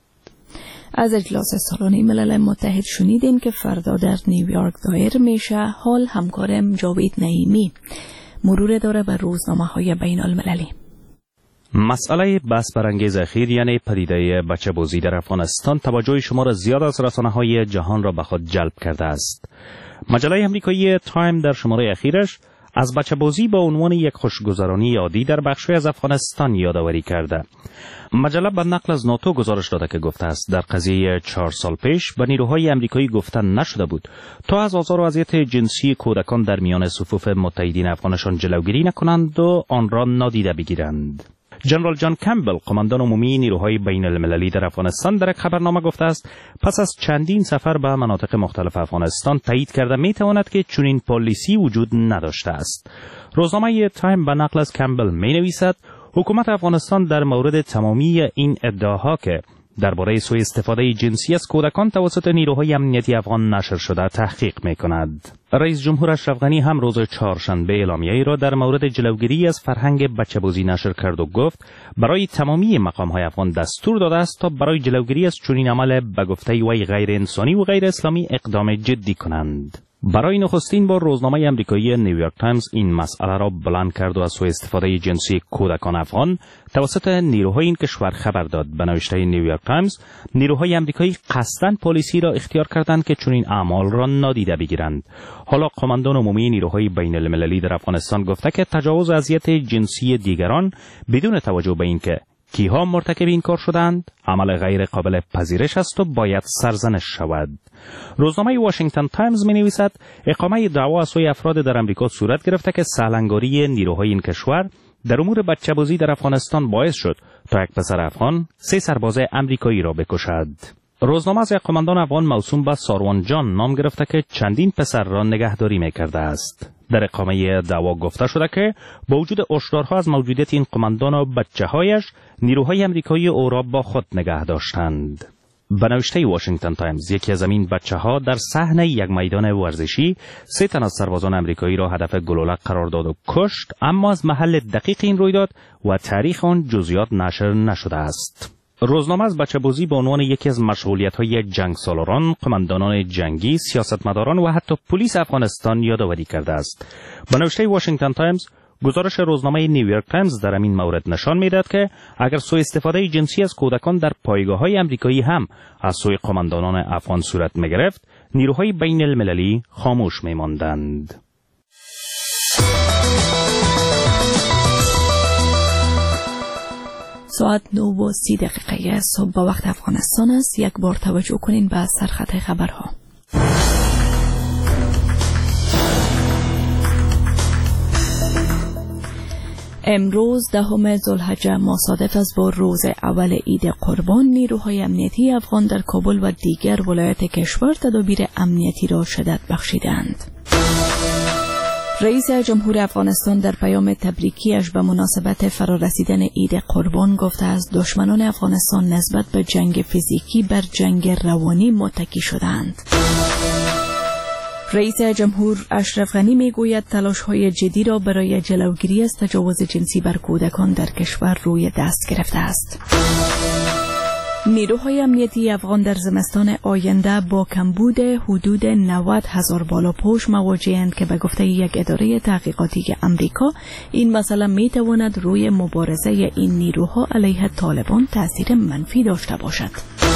از اجلاس سالانه ملل متحد شنیدیم که فردا در نیویورک دایر میشه. حال همکارم جاوید نعیمی مرور داره بر روزنامه‌های بین المللی. مسئله بحث برانگیز اخیر یعنی پدیده بچه بازی در افغانستان توجه شما را زیاد از رسانه‌های جهان را به خود جلب کرده است. مجله آمریکایی تایم در شماره اخیرش از بچه بازی با عنوان یک خوشگذرانی عادی در بخشی از افغانستان یادآوری کرده. مجله به نقل از ناتو گزارش داده که گفته است در قضیه چهار سال پیش به نیروهای آمریکایی گفته نشده بود تا از آزار و اذیت جنسی کودکان در میان صفوف متحدین افغانشان جلوگیری نکنند و آن را نادیده بگیرند. جنرال جان کمبل، قماندان عمومی نیروهای بین المللی در افغانستان، در یک خبرنامه گفته است پس از چندین سفر به مناطق مختلف افغانستان تایید کرده می تواند که چنین پالیسی وجود نداشته است. روزنامه تایم به نقل از کمبل می نویسد حکومت افغانستان در مورد تمامی این ادعاها که درباره سوء استفاده جنسی از کودکان توسط نیروهای امنیتی افغان نشر شده تحقیق می کند. رئیس جمهور اشرف غنی هم روز چهارشنبه اعلامیه‌ای را در مورد جلوگیری از فرهنگ بچه‌بازی نشر کرد و گفت برای تمامی مقام‌های افغان دستور داده است تا برای جلوگیری از چنین عمل به گفته وی غیر انسانی و غیر اسلامی اقدام جدی کنند. برای نخستین بار روزنامه آمریکایی نیویورک تایمز این مسئله را بلند کرد و از سوء استفاده جنسی کودکان افغان توسط نیروهای این کشور خبر داد. به نوشته نیویورک تایمز، نیروهای آمریکایی قصداً پالیسی را اختیار کردند که چنین اعمال را نادیده بگیرند. حالا قماندان عمومی نیروهای بین المللی در افغانستان گفته که تجاوز و اذیت جنسی دیگران بدون توجه به اینکه کیها مرتکب این کار شدند عمل غیر قابل پذیرش است و باید سرزنش شود. روزنامه واشنگتن تایمز می نویسد اقامه دعوا از سوی افراد در امریکا صورت گرفته که سرلنگاری نیروهای این کشور در امور بچه‌بازی در افغانستان باعث شد تا یک پسر افغان سه سرباز امریکایی را بکشد. روزنامه از یک قماندان افغان موسوم به ساروان جان نام گرفته که چندین پسر را نگهداری می‌کرده است. در اقامه دعوا گفته شده که با وجود هشدارها از موجودیت این قماندان و بچه‌هایش، نیروهای آمریکایی او را با خود نگه داشتند. به نوشته واشنگتن تایمز، یکی از این بچه‌ها در صحنه یک میدان ورزشی سه تن از سربازان آمریکایی را هدف گلوله قرار داد و کشت، اما از محل دقیق این رویداد و تاریخ آن جزئیات نشر نشده است. روزنامه از بچه‌بازی به عنوان یکی از مشغولیت‌های جنگ سالاران، قماندانان جنگی، سیاستمداران و حتی پلیس افغانستان یادآوری کرده است. به نوشته واشنگتن تایمز، گزارش روزنامه نیویورک تایمز در این مورد نشان می‌دهد که اگر سوء استفاده جنسی از کودکان در پایگاه‌های آمریکایی هم از سوی قماندانان افغان صورت می‌گرفت، نیروهای بین المللی خاموش می‌ماندند. ساعت نه و سی دقیقه صبح با وقت افغانستان است. یک بار توجه کنین به سرخط خبرها. امروز دهم ذوالحجه مصادف است با روز اول عید قربان، نیروهای امنیتی افغان در کابل و دیگر ولایات کشور تدابیر امنیتی را شدت بخشیدند. رئیس جمهور افغانستان در پیام تبریکیش به مناسبت فرارسیدن عید قربان گفته است دشمنان افغانستان نسبت به جنگ فیزیکی بر جنگ روانی متکی شدند. رئیس جمهور اشرف غنی میگوید تلاش‌های جدی را برای جلوگیری از تجاوز جنسی بر کودکان در کشور روی دست گرفته است. نیروهای امنیتی افغان در زمستان آینده با کمبود حدود نود هزار بالاپوش مواجه‌اند که به گفته یک اداره تحقیقاتی امریکا این مسئله میتواند روی مبارزه این نیروها علیه طالبان تأثیر منفی داشته باشد.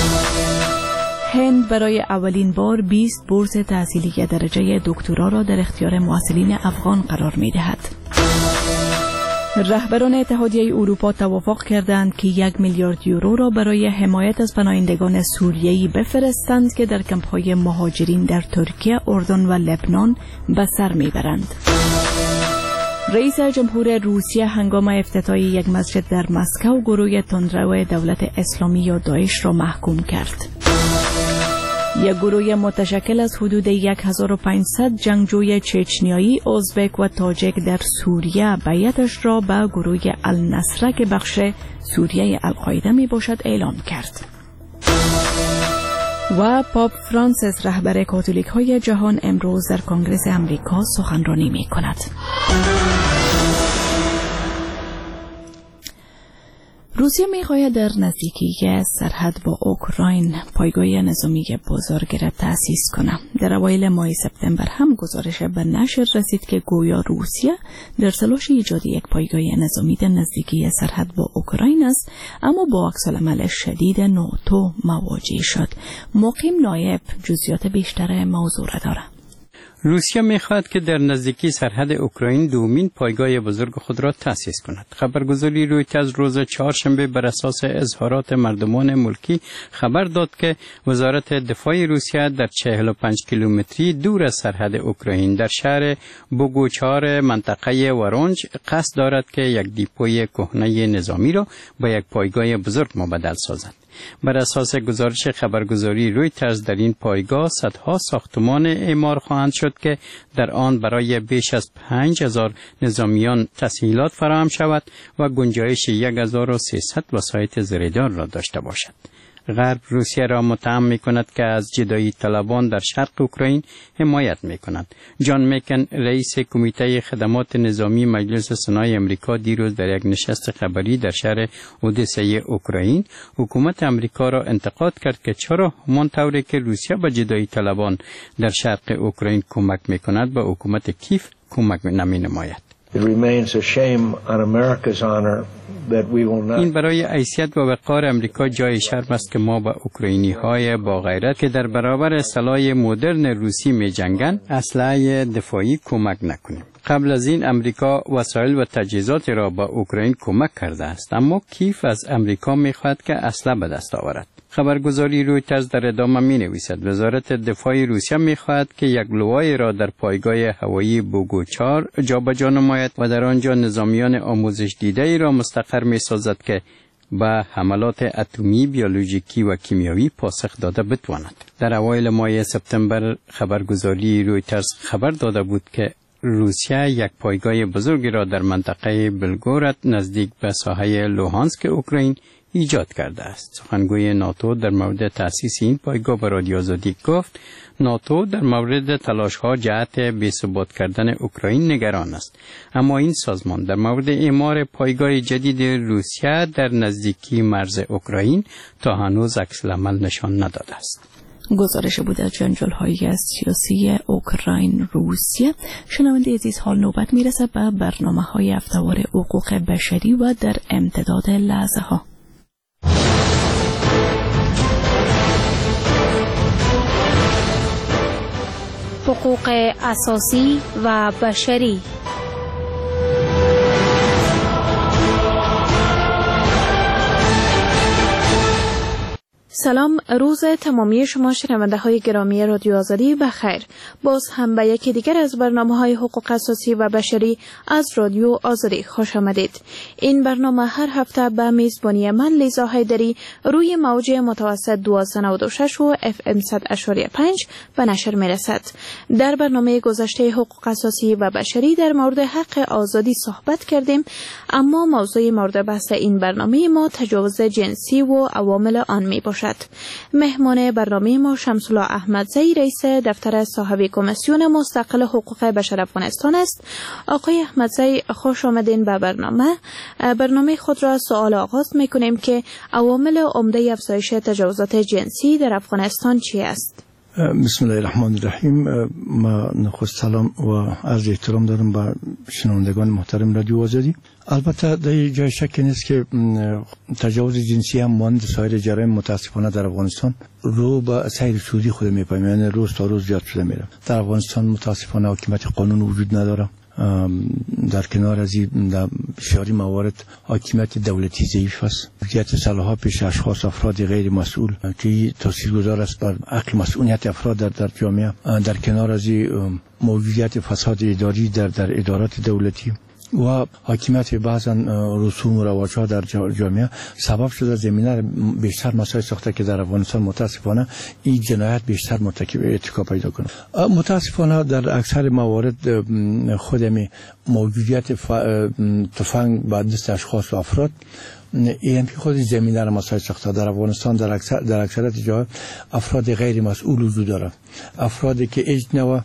هند برای اولین بار بیست بورس تحصیلی درجه دکترا را در اختیار محصلین افغان قرار می‌دهد. رهبران اتحادیه اروپا توافق کردند که یک میلیارد یورو را برای حمایت از پناهندگان سوریه‌ای بفرستند که در کمپ‌های مهاجرین در ترکیه، اردن و لبنان به سر میبرند. رئیس جمهور روسیه هنگام افتتاح یک مسجد در مسکو گروه تندرو دولت اسلامی یا داعش را محکوم کرد. یک گروه متشکل از حدود هزار و پانصد جنگجوی چچنیایی، ازبک و تاجک در سوریه بیعتش را به گروه النصره که بخش سوریه القاعده می باشد اعلام کرد. و پاپ فرانسیس رهبر کاتولیک های جهان امروز در کنگره امریکا سخنرانی می کند. روسیه می‌خواهد در نزدیکی سرحد با اوکراین پایگاه نظامی بزرگ را تأسیس کند. در اوایل ماه سپتامبر هم گزارش به نشر رسید که گویا روسیه در تلاش ایجاد یک پایگاه نظامی در نزدیکی سرحد با اوکراین است، اما با عکس‌العمل شدید ناتو مواجه شد. مقیم نایب جزئیات بیشتر موضوع را دارد. روسیه می‌خواهد که در نزدیکی سرحد اوکراین دومین پایگاه بزرگ خود را تأسیس کند. خبرگزاری رویترز روز چهارشنبه بر اساس اظهارات مردمان ملکی خبر داد که وزارت دفاع روسیه در چهل و پنج کیلومتری دور از سرحد اوکراین در شهر بوگوچار منطقه ورونج قصد دارد که یک دیپوی کهنه نظامی را با یک پایگاه بزرگ مبدل سازد. بر اساس گزارش خبرگزاری رویترز در این پایگاه صدها ساختمان اعمار خواهند شد که در آن برای بیش از پنج هزار نظامیان تسهیلات فراهم شود و گنجایش یک هزار و سیصد وسایط زیردار را داشته باشد. غرب روسیه را متهم می کند که از جدایی طلبان در شرق اوکراین حمایت می کند. جان میکن رئیس کمیته خدمات نظامی مجلس سنای امریکا دیروز در یک نشست خبری در شهر اودسه اوکراین حکومت امریکا را انتقاد کرد که چرا همان طوری که روسیه به جدایی طلبان در شرق اوکراین کمک می کند به حکومت کیف کمک نمی نماید. این برای حیثیت و وقار امریکا جای شرم است که ما با اوکراینی های با غیرت که در برابر سلاح مدرن روسی می جنگند اسلحه دفاعی کمک نکنیم. قبل از این امریکا وسایل و تجهیزات را با اوکراین کمک کرده است، اما کیف از امریکا می خواهد که اسلحه به دست آورد. خبرگزاری رویترز در ادامه می نویسد وزارت دفاع روسیه می خواهد که یک لوای را در پایگاه هوایی بوگوچار جابجا نماید و در آنجا نظامیان آموزش دیده ای را مستقر می سازد که به حملات اتمی، بیولوژیکی و کیمیایی پاسخ داده بتواند. در اوایل ماه سپتامبر خبرگزاری رویترز خبر داده بود که روسیه یک پایگاه بزرگی را در منطقه بلگوراد نزدیک به ساحه لوهانسک اوکراین ایجاد کرده است. سخنگوی ناتو در مورد تأسیس این پایگاه به رادیو آزادی گفت ناتو در مورد تلاش‌ها جهت بی‌ثبات کردن اوکراین نگران است، اما این سازمان در مورد اعمار پایگاه جدید روسیه در نزدیکی مرز اوکراین تا هنوز عکس‌العمل نشان نداده است. گزارش بود از جنجال‌های سیاسی اوکراین روسیه. شنونده عزیز، حال نوبت میرسه به برنامه‌های هفته‌وار حقوق بشری و در امتداد لحظه‌ها. حقوق اساسی و بشری. سلام، روز تمامی شما شنونده های گرامی رادیو آزادی بخیر. باز هم به یکی دیگر از برنامه های حقوق اساسی و بشری از رادیو آزادی خوش آمدید. این برنامه هر هفته به میزبانی من لیزا حیدری روی موج متوسط دویست و نود و شش و اف ام صد و پنج به نشر می رسد. در برنامه گذشته حقوق اساسی و بشری در مورد حق آزادی صحبت کردیم، اما موضوع مورد بحث این برنامه ما تجاوز جنسی و عوامل آن می باشد. مهمان برنامه ما شمس‌الله احمدزی، رئیس دفتر صاحب کمیسیون مستقل حقوق بشر افغانستان است. آقای احمدزی، خوش آمدین به برنامه. برنامه خود را سوال آغاز می‌کنیم که عوامل عمده افزایش تجاوزات جنسی در افغانستان چی است؟ بسم الله الرحمن الرحیم. ما نخست سلام و عرض احترام دارم به شنوندگان محترم رادیو آزادی. البته در جای شک نیست که تجاوز جنسی هم مانند سایر جرایم متاسفانه در افغانستان رو به سیر سودی خود میپاییم، یعنی روز تا روز زیاد شده میره. در افغانستان متاسفانه حاکمیت قانون وجود نداره. در کنار از این در بسیاری موارد حاکمیت دولتی ضعیف است. موجودیت سلاح‌ها پیش اشخاص افراد غیر مسئول که تاثیرگذار است بر حق مسئولیت افراد در در جامعه. در کنار از این موجودیت فساد اداری در در ادارات دولتی و حاکمیت بعضا رسوم و رواج‌ها در جامعه سبب شده زمینه بیشتر مسائل ساخته که در افغانستان متاسفانه این جنایت بیشتر مرتکب ارتکاب پیدا کنه. متاسفانه در اکثر موارد خودمی موجودیت تفنگ به دست اشخاص و افراد این خود زمینه را مسائل ساخته. در افغانستان در اکثر در اکثریت جاها افراد غیر مسئول وجود داره، افرادی که هیچ نوع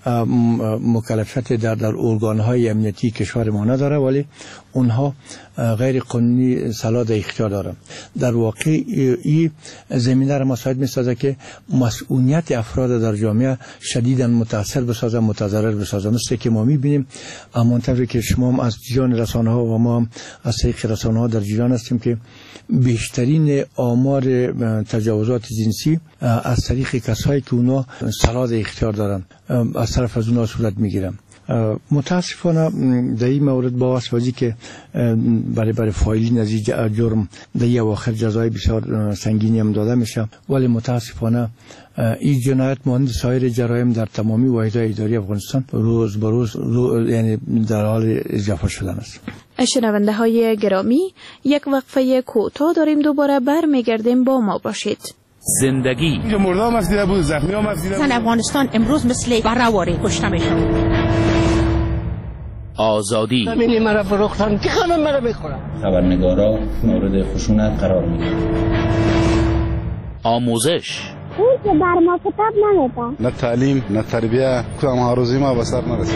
مکلفیت در در ارگان‌های امنیتی کشور ما نداره، ولی اونها غیر قانونی سلاح در اختیار دارن. در واقع این زمینه را مساعد می‌سازه که مسئولیت افراد در جامعه شدیداً متاثر بسازه، متضرر بسازه. مثل که ما می‌بینیم همونطور که شما هم از جریان رسانه‌ها و ما هم از طریق رسانه‌ها در جریان هستیم که بیشترین آمار تجاوزات جنسی از طریق کسایی که اونا سلاح در اختیار دارن از طرف از اونا صورت میگیرن. متاسفانه در این مورد با واسطه که برای برای فایلین از این جرم در این اواخر جزای بسیار سنگینی هم داده میشه، ولی متاسفانه این جنایت مانند سایر جرایم در تمامی واحدهای اداری افغانستان روز به روز رو یعنی در حال اضافه شدن است. شنونده های گرامی، یک وقفه کوتاه داریم، دوباره برمیگردیم، با ما باشید. زندگی مردم از دیده بود، زخمی هم از دیده بود. زن افغانستان امروز مثل برهواری کشته میشن. آزادی زمینی مرا فروختن که خانم مرا بخورم. خبرنگارا مورد خشونت قرار میگیرن. آموزش اون که بر ما کتاب نمیدن، نه تعلیم نه تربیه، کدام هاروزی ما به سر نرسید.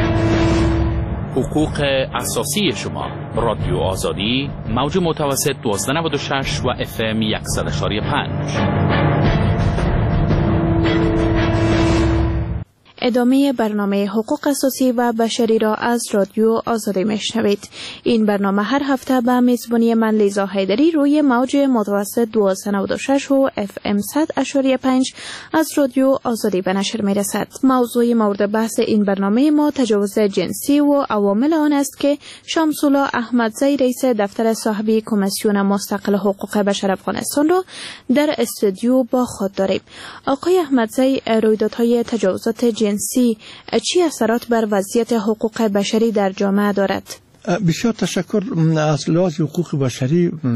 حقوق اساسی شما. رادیو آزادی، موج متوسط دویست و نود و شش و اف ام صد و پنج. ادامه برنامه حقوق اساسی و بشری را از رادیو آزادی میشنوید. این برنامه هر هفته به میزبانی من لیزا حیدری روی موج متوسط دویست و نود و شش و اف ام صد و پنج از رادیو آزادی به نشر میرسد. موضوع مورد بحث این برنامه ما تجاوز جنسی و عوامل آن است که شمس‌الله احمدزی، رئیس دفتر صاحب کمیسیون مستقل حقوق بشر افغانستان را در استودیو با خود داریم. آقای احمدزی، رویدادهای تجاوزات جنسی چی اثرات بر وضعیت حقوق بشری در جامعه دارد؟ بسیار تشکر. از لحاظ حقوق بشری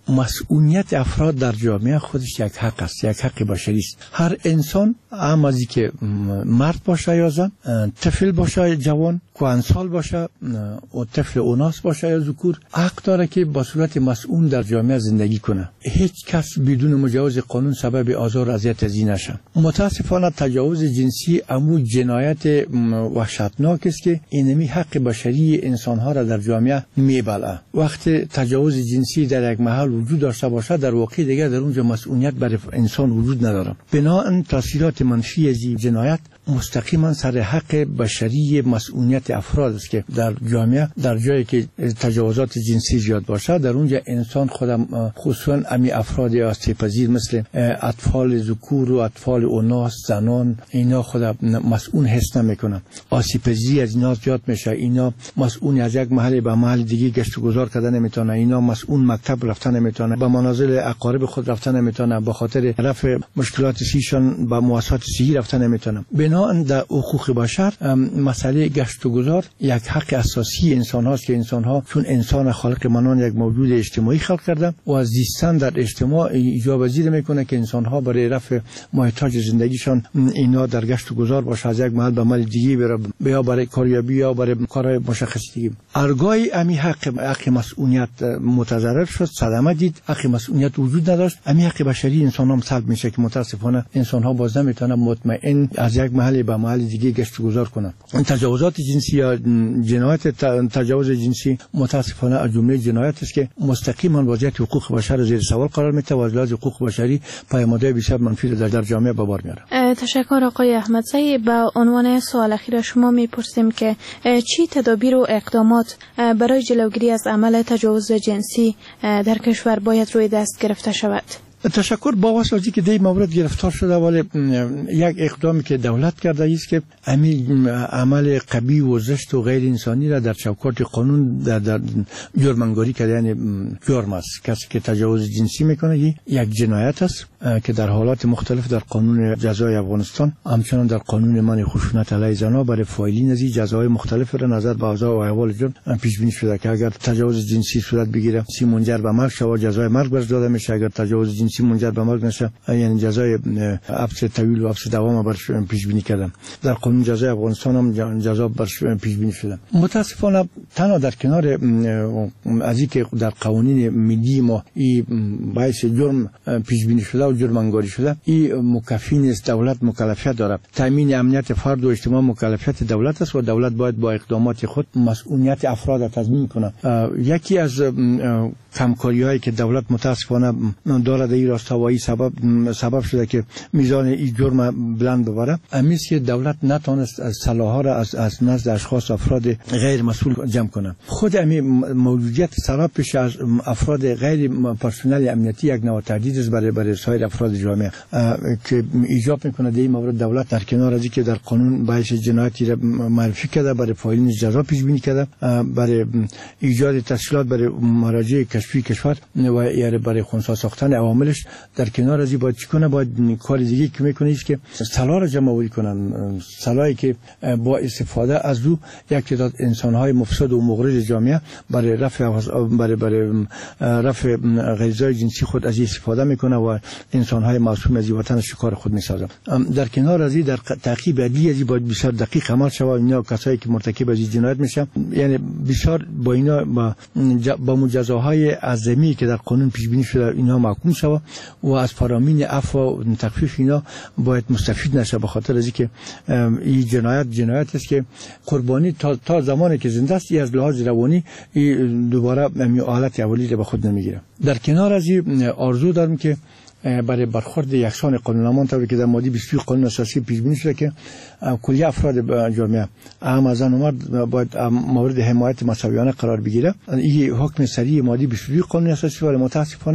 مسئولیت افراد در جامعه خودش یک حق است، یک حق بشری است. هر انسان، هم از که مرد باشه یا زن، طفل باشه جوان، کهنسال باشه و طفل اوناس باشه یا ذکور، حق داره که با صورت مسئول در جامعه زندگی کنه. هیچ کس بدون مجاز قانون سبب آزار و اذیت ازی نشه. متاسفانه تجاوز جنسی امو جنایت وحشتناک است که اینمی حق بشری انسانها را در جامعه میبلعه. وقتی تجاوز جنسی در یک محل وجود داشته باشه، در واقع دیگر در اونجا مسئولیت برای انسان وجود نداره. بنابراین تاثیرات منفی از این جنایت مستقیما سر حق بشری مسئولیت افراد است که در جامعه، در جایی که تجاوزات جنسی زیاد باشه، در اونجا انسان خودم خصوصا امی افراد آسیب‌پذیر مثل اطفال ذکور و اطفال اوناس، زنان، اینا خودم مسئول حس نمیکنه. آسیب‌پذیری از اینا زیاد میشه. اینا مسئول از یک محل به محل دیگه گشت و گذار کردن نمیتونه. اینا مسئول مکتب رفتن نمیتونه، به منازل اقارب خود رفتن نمیتونه، به خاطر رفع مشکلات سیشان به مؤسسات صحی رفتن نمیتونه. بنا در حقوق بشر مسئله گشت و گذار یک حق اساسی انسان هاست که انسان ها چون انسان خالق منان یک موجود اجتماعی خلق کرده و از زیستن در اجتماع ایجاب پذیر میکنه که انسان ها برای رفع محتاج زندگیشان اینا در گشت و گذار باشه، از یک محل به محل دیگه بره، یا برای کاریابی یا برای کارهای مشخصی دیگه. ارگای امی حق حق مسئولیت متضرر شد، صدمه دید، حق مسئولیت وجود نداشت. امی حق بشری انسان ها سلب میشه که متاسفانه انسان ها باز نمیتونن مطمئن از یک محل به محل دیگه گشت و گذار کنن. تجاوزات جنسی یا جنایت تجاوز جنسی متاسفانه از جمله جنایت است که مستقیما وضعیت حقوق بشر زیر سوال قرار میده و از حقوق بشری پیامدهای بسیار منفی در, در جامعه به بار میاره. تشکر آقای احمدزی. به عنوان سوال اخیر شما میپرسیم که چی تدابیر و اقدامات برای جلوگیری از عمل تجاوز جنسی در کشور باید روی دست گرفته شود؟ تشکر. با واسطه که دی مورد گرفتار شده، ولی یک اقدامی که دولت کرده است که همین عمل قبیح و زشت و غیر انسانی را در چوکات قانون در, در جرم‌انگاری کرده، یعنی جرم است. کسی که تجاوز جنسی میکنه یک جنایت است که در حالات مختلف در قانون جزای افغانستان، همچنان در قانون منع خشونت علیه زنان برای فاعلین از جزای مختلف را نظر به اوضاع و احوال جرم پیش بینی شده که اگر تجاوز جنسی صورت بگیره سی منجر به مرگ شود، جزای مرگ بر داده میشه. اگر تجاوز جنسی منجر به مرگ نشه، یعنی جزای حبس طویل و حبس دوام بر پیش بینی کردن. در قانون جزای افغانستان هم جزا بر پیش بینی شده. متاسفانه تنها در کنار از اینکه در قوانین ملی ما این باعث جرم پیش بینی شده و جرم انگاری شده، این مکفی نیست. دولت مکلفیت داره. تامین امنیت فرد و اجتماع مکلفیت دولت است و دولت باید با اقدامات خود مسئولیت افراد را تضمین کنه. یکی از کمکاری هایی که دولت متاسفانه داره در این راستا و این سبب سبب شده که میزان این جرم بلند ببره، امیست که دولت نتونست سلاح را از از نزد اشخاص افراد غیر مسئول جمع کنه. خود امی موجودیت سبب پیش از افراد غیر پرسنل امنیتی یک نوع تهدید است برای برای سایر افراد جامعه که ایجاب میکنه در این مورد دولت در کنار از اینکه در قانون باعث جنایتی را معرفی کرده، برای فاعلین جزا پیش بینی کرده، برای ایجاد تسهیلات برای مراجع کشفی کشور و یا برای خنثی ساختن عواملش، در کنار از این باید چیکنه، باید کار دیگه که میکنه است که سلاح را جمع آوری کنن. سلاحی که با استفاده از او یک تعداد انسان‌های مفسد و مغرض جامعه برای رفع برای برای رفع غریزه‌های جنسی خود از استفاده میکنه و انسان‌های معصوم از وطن شکار خود میسازه. در کنار از این در تعقیب عدلی از این باید بسیار دقیق عمل شود. اینا کسایی که مرتکب از جنایت میشن، یعنی بسیار با اینا با با مجازاهای عظیمی که در قانون پیش بینی شده اینا محکوم شود و از فرامین عفو و تخفیف اینا باید مستفید نشه، به خاطر از اینکه این جنایت جنایت است که قربانی تا تا زمانی که زنده است از لحاظ روانی دوباره همین حالت اولی را به خود نمیگیره. در کنار از این آرزو دارم که برای برخورد یکسان قانونمان طوری که در ماده بیست و دو قانون اساسی پیش بینی شده که کلیه افراد جامعه هم از زن و مرد باید مورد حمایت مساویانه قرار بگیره. این حکم سریع ماده بیست و دو قانون اساسی ولی متاسفانه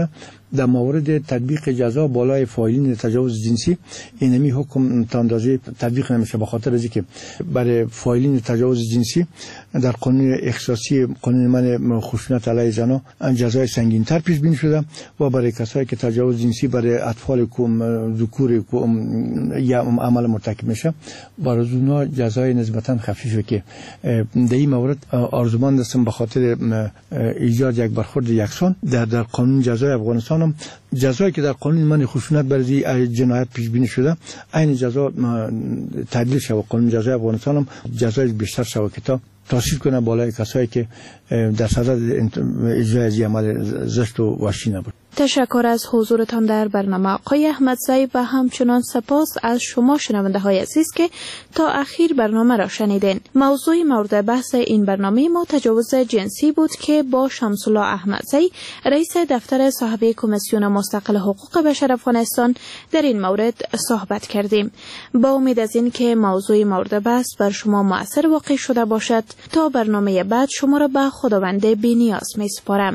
در مورد تطبیق جزا بالای فاعلین تجاوز جنسی اینمی حکم تا اندازه تطبیق نمیشه، به خاطر از اینکه برای فاعلین تجاوز جنسی در قانون اختصاصی قانون من خشونت علیه زنان جزای سنگین تر پیش بینی شده و برای کسایی که تجاوز جنسی برای اطفال کوم ذکور یا عمل مرتکب میشه برای اونها جزای نسبتا خفیفه که در این مورد آرزومند هستم به خاطر ایجاد یک برخورد یکسان در در قانون جزای افغانستان هم جزایی که در قانون من خشونت برای جنایت پیش بینی شده این جزا تعدیل شود. قانون جزای افغانستان هم جزای بیشتر شود که تا تاثیر کنه بالای کسایی که در صدد اجرای از عمل زشت و وحشی نبود. تشکر از حضورتان در برنامه آقای احمدزی و همچنان سپاس از شما شنونده های عزیز که تا اخیر برنامه را شنیدین. موضوع مورد بحث این برنامه ما تجاوز جنسی بود که با شمس الله احمدزی رئیس دفتر صاحب کمیسیون مستقل حقوق بشر افغانستان در این مورد صحبت کردیم. با امید از این که موضوع مورد بحث بر شما مؤثر واقع شده باشد تا برنامه بعد شما را به خداوند بی‌نیاز می‌سپارم.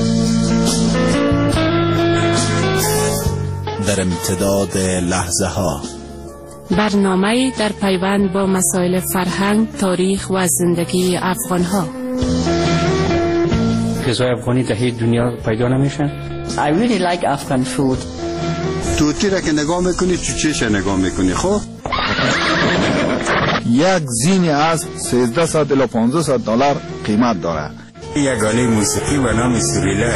در امتداد لحظه ها برنامه در پیوند با مسائل فرهنگ، تاریخ و زندگی افغان ها. غذای افغانی در هیچ دنیا پیدا نمیشن. I really like Afghan food. توتی را که نگاه میکنی تو چیش نگاه میکنی خب یک زین از سیزده صد الی پانزده صد دلار قیمت داره. یک آله موسیقی و نام سوریله.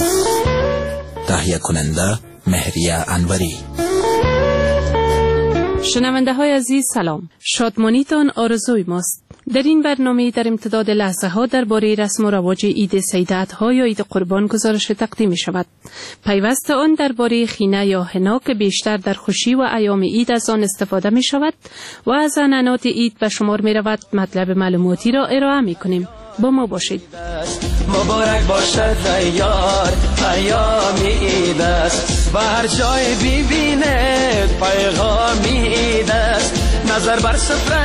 تهیه کننده مهریه انوری. شنونده های عزیز سلام، شادمانیتان آرزوی ماست. در این برنامه در امتداد لحظه ها درباره رسم و رواج عید سیدات ها یا عید قربان گزارش تقدیم می شود. پیوست آن درباره خینه یا حنا که بیشتر در خوشی و ایام عید از آن استفاده می شود و از عنعنات عید به شمار می رود مطلب معلوماتی را ارائه می کنیم. با ما باشید. مبارک باشد ایار ایام عید است و هر جای ببینه پیغام عید است. نظر بر سفره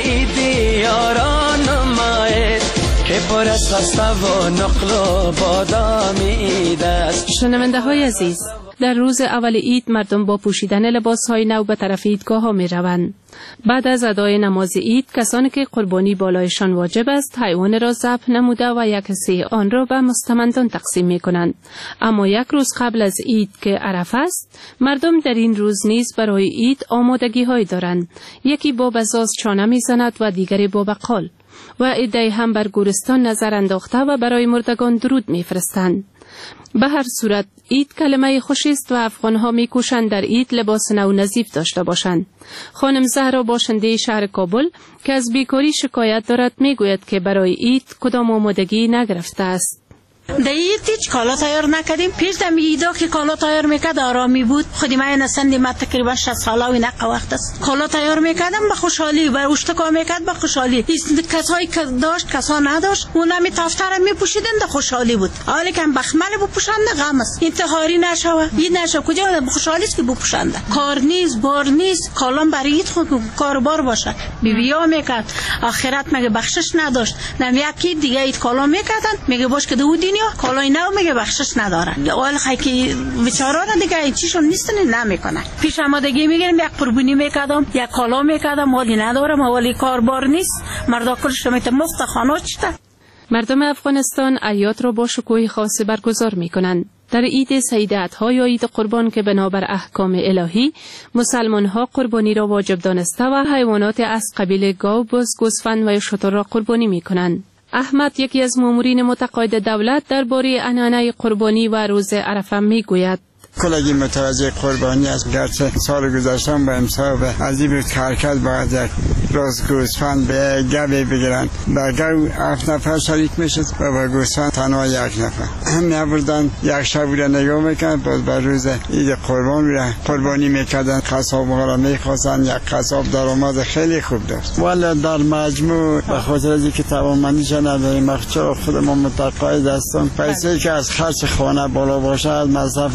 عیدی یاران نماید که پر از خسته و نقل و بادام عید است. شنونده های عزیز، در روز اول عید مردم با پوشیدن لباس های نو به طرف عیدگاه ها می روند. بعد از ادای نماز عید کسانی که قربانی بالایشان واجب است حیوان را ذبح نموده و یک حصه آن را به مستمندان تقسیم می کنند. اما یک روز قبل از عید که عرفه است مردم در این روز نیز برای عید آمادگی های دارند. یکی با بزاز چانه می زند و دیگری با بقال و عده‌ای هم بر گورستان نظر انداخته و برای مردگان درود می فرستند. به هر صورت عید کلمه خوشی است و افغان‌ها می‌کوشند در عید لباس نو نظیف داشته باشند. خانم زهرا باشنده شهر کابل که از بیکاری شکایت دارد میگوید که برای عید کدام آمادگی نگرفته است. در عید هیچ کالا تیار نکردیم. پیش در عیدا که کالا تیار میکرد آرامی بود. خودی من نسندی ما تقریبا شصت ساله و نق وقت است. کالا تیار میکردم به خوشحالی، بر اشتکا میکرد به خوشحالی. کسایی که داشت کسا نداشت اونا می تفتر میپوشیدن ده خوشحالی بود. حالی که بخمل بپوشند غم است. انتحاری نشوه این نشو کجا خوشحالی است که بپوشند. کار نیست بار نیست کالام برای عید خود کاربار باشه. بیبیا میکرد آخرت مگه بخشش نداشت. نم یکی دیگه عید کالا میکردن میگه باش که دو دنیا کالای نو میگه بخشش ندارن. اول خیلی بیچارا را دیگه چیشون نیستن نمیکنن. پیش آمادگی میگیرم یک قربونی میکردم یک کالا میکردم ولی ندارم ولی کاربار نیست. مردا کلش میت مفت خانه چته. مردم افغانستان عیاد را با شکوه خاصی برگزار میکنند. در عید سیدات ها یا عید قربان که بنابر احکام الهی مسلمان ها قربانی را واجب دانسته و حیوانات از قبیل گاو، بز، گوسفند و شتر را قربانی میکنند. احمد یکی از مامورین متقاعد دولت درباره عنعنه قربانی و روز عرفه میگوید: کلگی متوجه قربانی است. گرچه سال گذشتم به امسال از این بود حرکت باید یک راز گوسفند به گوی بگیرن. در گو هفت نفر شریک میشد و به گوسفند تنها یک نفر. هم نبودن یک شب بوده نگاه میکرد باز بر روز عید قربان بوده قربانی میکردن. قصاب را میخواستن. یک قصاب درآمد خیلی خوب داشت. ولی در مجموع به خاطر از اینکه توانمندیش نداریم مخچه خودمون متقاعد هستم پیسه که از خرج خانه بالا باشه از مصرف ماهانه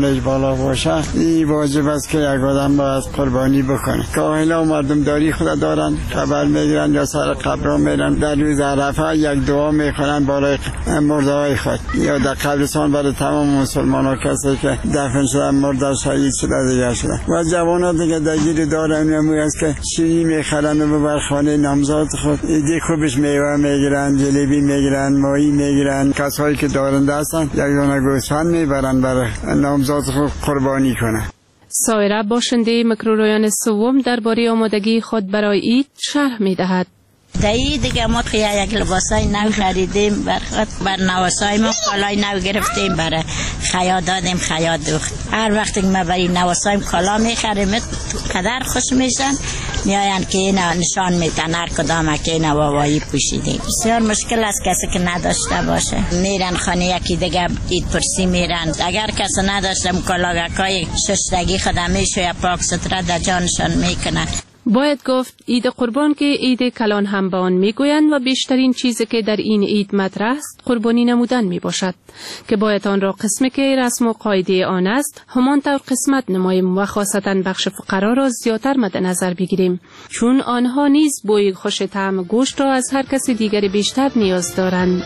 خانه بالا باشه، این واجب است که یک آدم باید قربانی بکنه. کاهلا مردم داری خود دارن، خبر میگیرن یا سر قبر میرن، در روز عرفه یک دعا میخونن برای مرده‌های خود یا در قبرستان برای تمام مسلمانان کسی که دفن شدن، مرده شهید شده دیگه شده. و جوانان دیگه درگیر دارن نموی است که شیری میخرن و ببر خانه نامزاد خود، ایدی خوبش میوه میگیرن، جلیبی میگیرن، ماهی میگیرن. کسایی که دارنده هستن یک دانه گوسفند میبرن برای نامزاد خود قربانی کنه. سایره باشنده میکرورایان سوم درباره آمادگی خود برای عید شرح میدهد. دایی دیگه ما خیلی یک لباسای نو خریدیم، بر بر نواسای ما کالای نو گرفتیم، برای خیا دادیم، خیا دوخت. هر وقت که ما برای نواسایم کالا میخریم قدر خوش میشن، میاین که اینا نشان میدن هر کدام که اینا واوایی پوشیدیم. بسیار مشکل است کسی که نداشته باشه، میرن خانه یکی دیگه عید پرسی میرن. اگر کسی نداشتم کالاگاکای شستگی خودم میشوی پاک ستره در جانشان میکنن. باید گفت عید قربان که عید کلان هم به آن میگویند و بیشترین چیزی که در این عید مطرح است قربانی نمودن می باشد که باید آن را قسمی که رسم و قاعده آن است همانطور قسمت نماییم و خاصتا بخش فقرا را زیادتر مد نظر بگیریم، چون آنها نیز بوی خوش طعم گوشت را از هر کسی دیگری بیشتر نیاز دارند.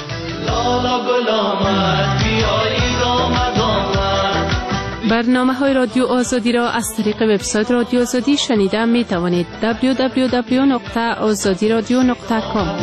برنامه های رادیو آزادی را از طریق وبسایت رادیو آزادی شنیده می توانید. دبلیو دبلیو دبلیو نقطه آزادی رادیو نقطه کام.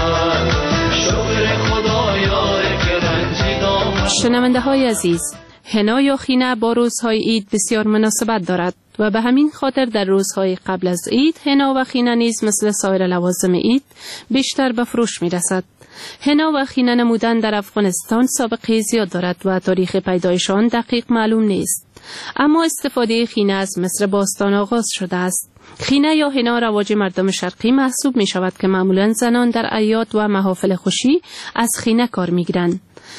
شنونده های عزیز، حنا یا خینه با روزهای عید بسیار مناسبت دارد و به همین خاطر در روزهای قبل از عید حنا و خینه نیز مثل سایر لوازم عید بیشتر به فروش می رسد. حنا و خینه نمودن در افغانستان سابقه زیاد دارد و تاریخ پیدایشان دقیق معلوم نیست، اما استفاده خینه از مصر باستان آغاز شده است. خینه یا حنا رواج مردم شرقی محسوب می شود که معمولا زنان در اعیاد و محافل خوشی از خینه کار می گیرند.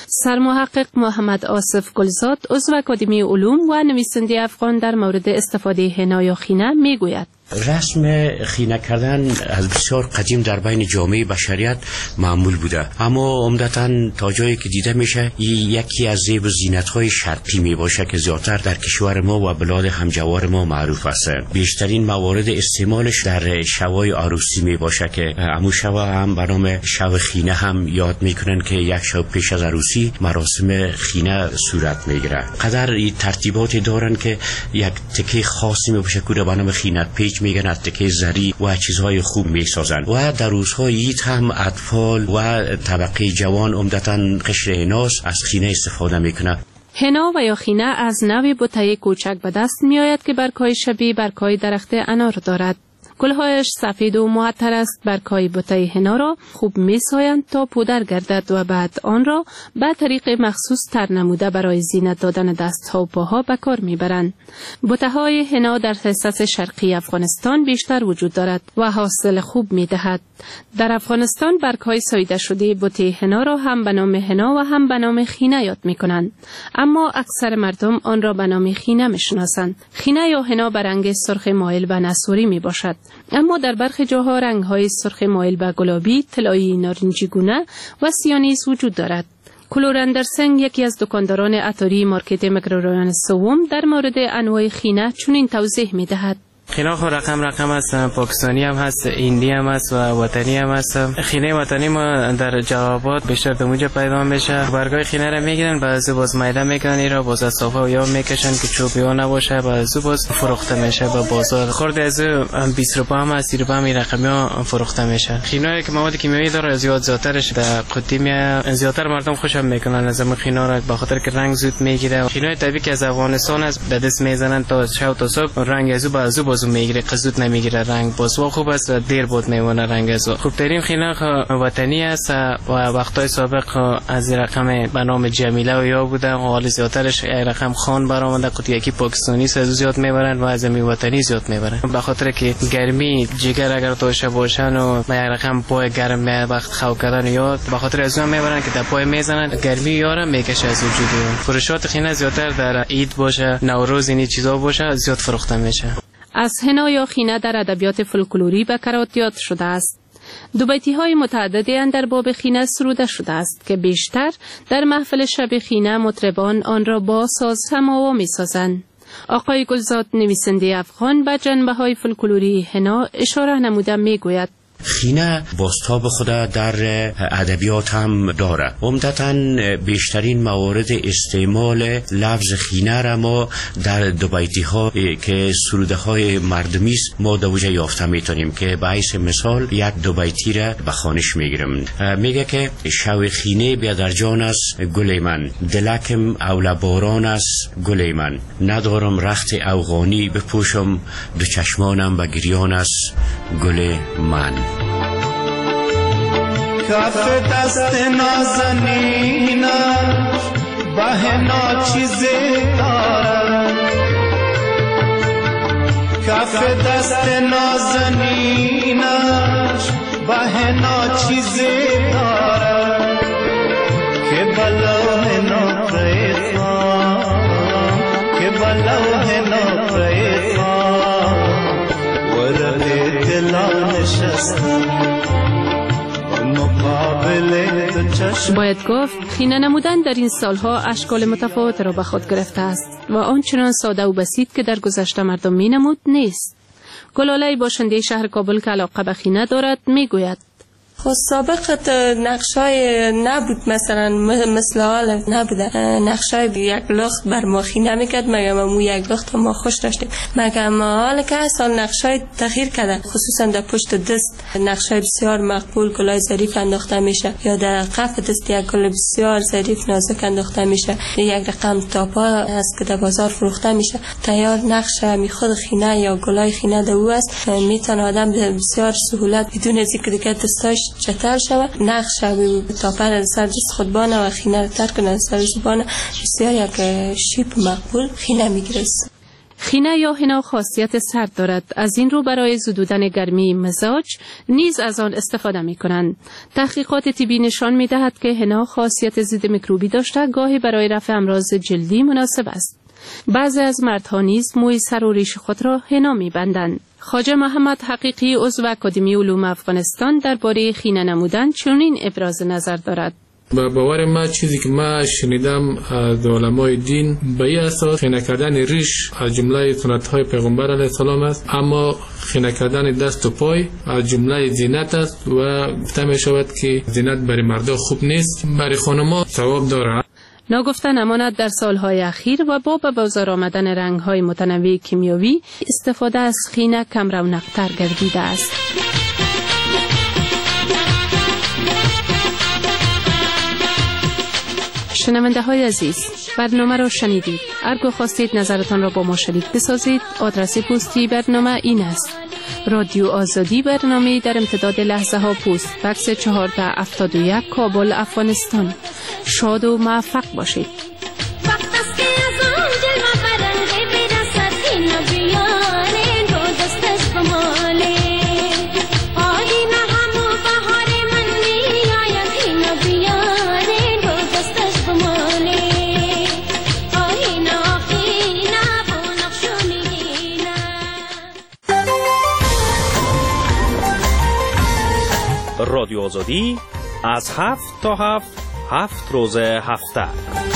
سرمحقق محمد آصف گلزاد عضو اکادمی علوم و نویسنده افغان در مورد استفاده حنا یا خینه می گوید. رسم خینه کردن از بسیار قدیم در بین جامعه بشریت معمول بوده، اما عمدتاً تا جایی که دیده میشه یکی از زیب و زینت‌های شرقی می باشه که زیادتر در کشور ما و بلاد همجوار ما معروف است. بیشترین موارد استعمالش در شبای عروسی می باشه که همون شب هم به نام شب خینه هم یاد میکنن که یک شب پیش از عروسی مراسم خینه صورت میگیره. قدر این ترتیباتی دارن که یک تکه خاصی می باشه که به نام خینه پیچ میگن، از تکه زری و چیزهای خوب میسازن و در روزهای عید هم اطفال و طبقه جوان عمدتاً قشر حناس از خینه استفاده میکنه. حنا و یا خینه از نوع بوته کوچک به دست میآید که برگ‌های شبیه برگ‌های درخت انار دارد. گلهایش سفید و معطر است. برگ‌های بوته حنا را خوب میسایند تا پودر گردد و بعد آن را به طریق مخصوص تر نموده برای زینت دادن دست‌ها و پاها به کار میبرند. بوته‌های حنا در حصص شرقی افغانستان بیشتر وجود دارد و حاصل خوب میدهد. در افغانستان برگ‌های ساییده شده بوته حنا را هم به نام حنا و هم به نام خینه یاد میکنند، اما اکثر مردم آن را به نام خینه میشناسند. خینه یا حنا به رنگ سرخ مایل به نسوری میباشد، اما در برخی جاها رنگ‌های سرخ مایل به گلابی، طلایی نارنجی گونه و سیاه نیز وجود دارد. کلور اندرسن، یکی از دکانداران عطاری مارکت میکرورایان سوم، در مورد انواع خینه چنین توضیح می‌دهد. خینه خو رقم رقم است، پاکستانی هم هست، هندی هم هست و وطنی هم هست. خینه وطنی ما در جوابات بیشتر دموجه پیدا میشه. برگای خینه را میگیرن، بعضی باز میده میکنن، این را باز از صافه یا میکشن که چوبی ها نباشه، بعضی باز فروخته میشه به بازار. خورده از بیست روپیه هم هست، سی روپیه هم این رقمی ها فروخته میشه. خینه که مواد کیمیایی داره زیاد زیادترش در قدیم زیادتر مردم خوشم میکنن از این خینه را، به خاطر که رنگ زود میگیره. خینه طبیعی که از افغانستان است، به دست میزنن تا شب تا صبح، رنگ ازو بازو بازو میگیره، قزود نمیگیره، رنگ بازو خوب است و دیر بود میمونه رنگ ازو. خوبترین خینه وطنی است و وقتای سابق از رقم به نام جمیله و یا بوده و حال زیادترش رقم خان برآمده، قطعی یکی پاکستانی سازو زیاد میبرن و از می وطنی زیاد میبرن، به خاطر که گرمی جگر اگر توشه باشن و به رقم پای گرم وقت خو کردن یا به خاطر از اون میبرن که در پای میزنن، گرمی یارم میکشه از وجود. فروشات خینه زیادتر در عید باشه، نوروز، این چیزا باشه زیاد فروخته میشه. از حنا یا خینه در ادبیات فولکلوری به کارات یاد شده است. دو بیتی های متعددی اندر باب خینه سروده شده است که بیشتر در محفل شب خینه مطربان آن را با ساز هماوا می سازند. آقای گلزاد نویسنده افغان به جنبه های فولکلوری حنا اشاره نموده می گوید خینه بازتاب خود در ادبیات هم داره. عمدتاً بیشترین موارد استعمال لفظ خینه را ما در دو بیتی ها که سروده های مردمی است ما دوجه یافته میتونیم که به حیث مثال یک دو بیتی را به خوانش میگیرم. میگه که شو خینه بیا در جان است گل من، دلکم اول باران است گل من، ندارم رخت افغانی بپوشم، دو چشمانم به گریان است گل من. کف دست نازنینش بهنا چیزی دارد، کف دست نازنینش بهنا چیزی دارد که بلوه نقیقان، که بلوه نقیقان ورد دلان نشستم. باید گفت خینه نمودن در این سالها اشکال متفاوت را به خود گرفته است و آنچنان ساده و بسیط که در گذشته مردم می نمود نیست. گلاله باشنده شهر کابل که علاقه به خینه دارد می گوید خب سابق نقشای نبود، مثلا مثل حال نبوده، نقشای یک لخت بر ما خینه میکرد مگه ما یک لخت ما خوش داشتیم، مگه ما حال که اصلا نقشای تغییر کردن، خصوصا در پشت دست نقشای بسیار مقبول گلای ظریف انداخته میشه یا در قف دست یک گل بسیار ظریف نازک انداخته میشه، یک رقم تاپا است که در بازار فروخته میشه، تیار نقش می خود خینه یا گلای خینه دو است، میتونه آدم بسیار سهولت بدون از اینکه دیگه دستاش چتر شود نقش تاپر سر دست خود بانه و خینه رو تر کنه سر زبانه، بسیار یک شیپ مقبول خینه میگرست. خینه یا حنا خاصیت سرد دارد، از این رو برای زدودن گرمی مزاج نیز از آن استفاده می کنند. تحقیقات طبی نشان می دهد که حنا خاصیت ضد میکروبی داشته گاهی برای رفع امراض جلدی مناسب است. بعضی از مردها نیز موی سر و ریش خود را حنا می بندند. خواجه محمد حقیقی عضو اکادمی علوم افغانستان درباره خینه نمودن چنین ابراز نظر دارد. با باور ما چیزی که ما شنیدم از علمای دین به این اساس خینه کردن ریش از جمله سنت های پیغمبر علیه السلام است، اما خینه کردن دست و پای از جمله زینت است و گفته می شود که زینت برای مردا خوب نیست، برای خانم‌ها ثواب دارد. ناگفته نماند در سالهای اخیر و با به بازار آمدن رنگ‌های متنوع کیمیایی استفاده از خینه کم رونق‌تر گردیده است. شنونده های عزیز، برنامه را شنیدید. اگر خواستید نظرتان را با ما شریک بسازید، آدرس پستی برنامه این است: رادیو آزادی، برنامه در امتداد لحظه ها، پست بکس چهارده هفتاد و یک، کابل، افغانستان. شاد و موفق باشید. رادیو آزادی از هفت تا هفت هفت روز هفته.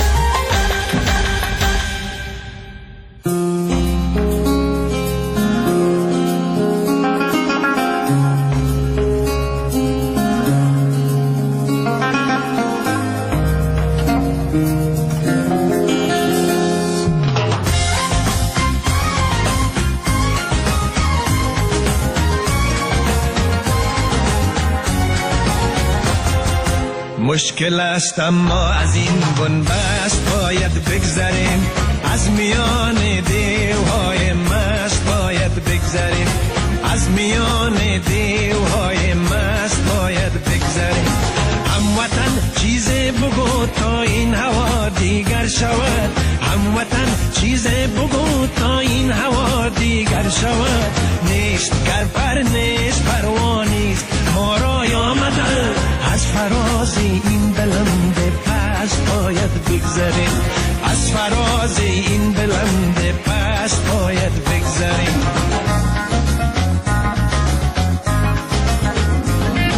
مشکل است اما از این بنبست باید بگذریم، از میان دیوهای مست باید بگذریم، از میان دیوهای مست باید بگذریم. هموطن چیزی بگو تا این هوا دیگر شود، هموطن چیزی بگو تا این هوا دیگر شود. نیست گر پر نیست پروا نیست، ما رای آمده از فراز این بلند پست باید بگذریم، از فراز این بلند پست باید بگذریم.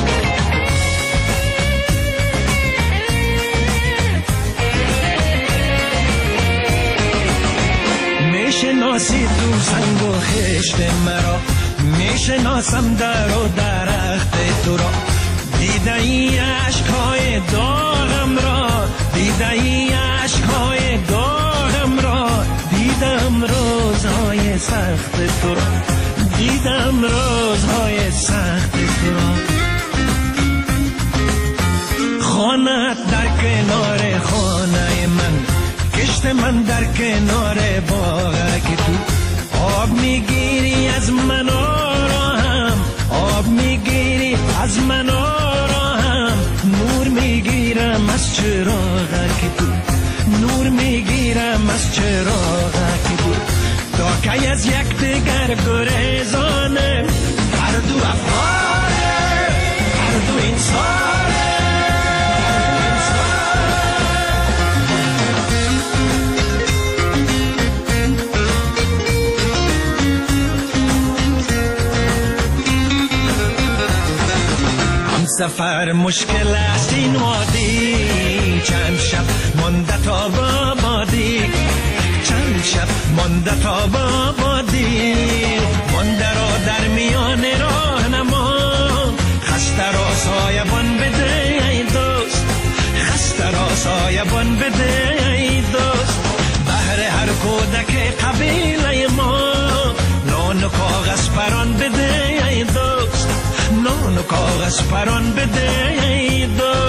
میشناسی تو سنگ و خشت مرا، میشناسم در و درخت تو را. دیده ای عشقهای داغم را، دیده ای عشقهای داغم را، دیدم روزهای سخت تو را، دیدم روزهای سخت تو را. خانه در کنار خانه من، کشت من در کنار باغ که تو آب میگیری از من آرام، آب میگیری از من آرام، نور میگیرم از چراغ که تو، نور میگیرم از چراغ که تو. تا که از یک دیگر گریزانه، هر دو افغانه، هر دو انسانه. سفر مشکل است این وادی، چند شب مانده تا بابادی، چند شب مانده تا بابادی، مانده را در میان راه نما، خسته را سایبان بده ای دوست، خسته را سایبان بده ای دوست. بهر هر کودک قبیله ما، نان و کاغذ پران بده ای دوست، نان و کاغذ پران بده ای دوست.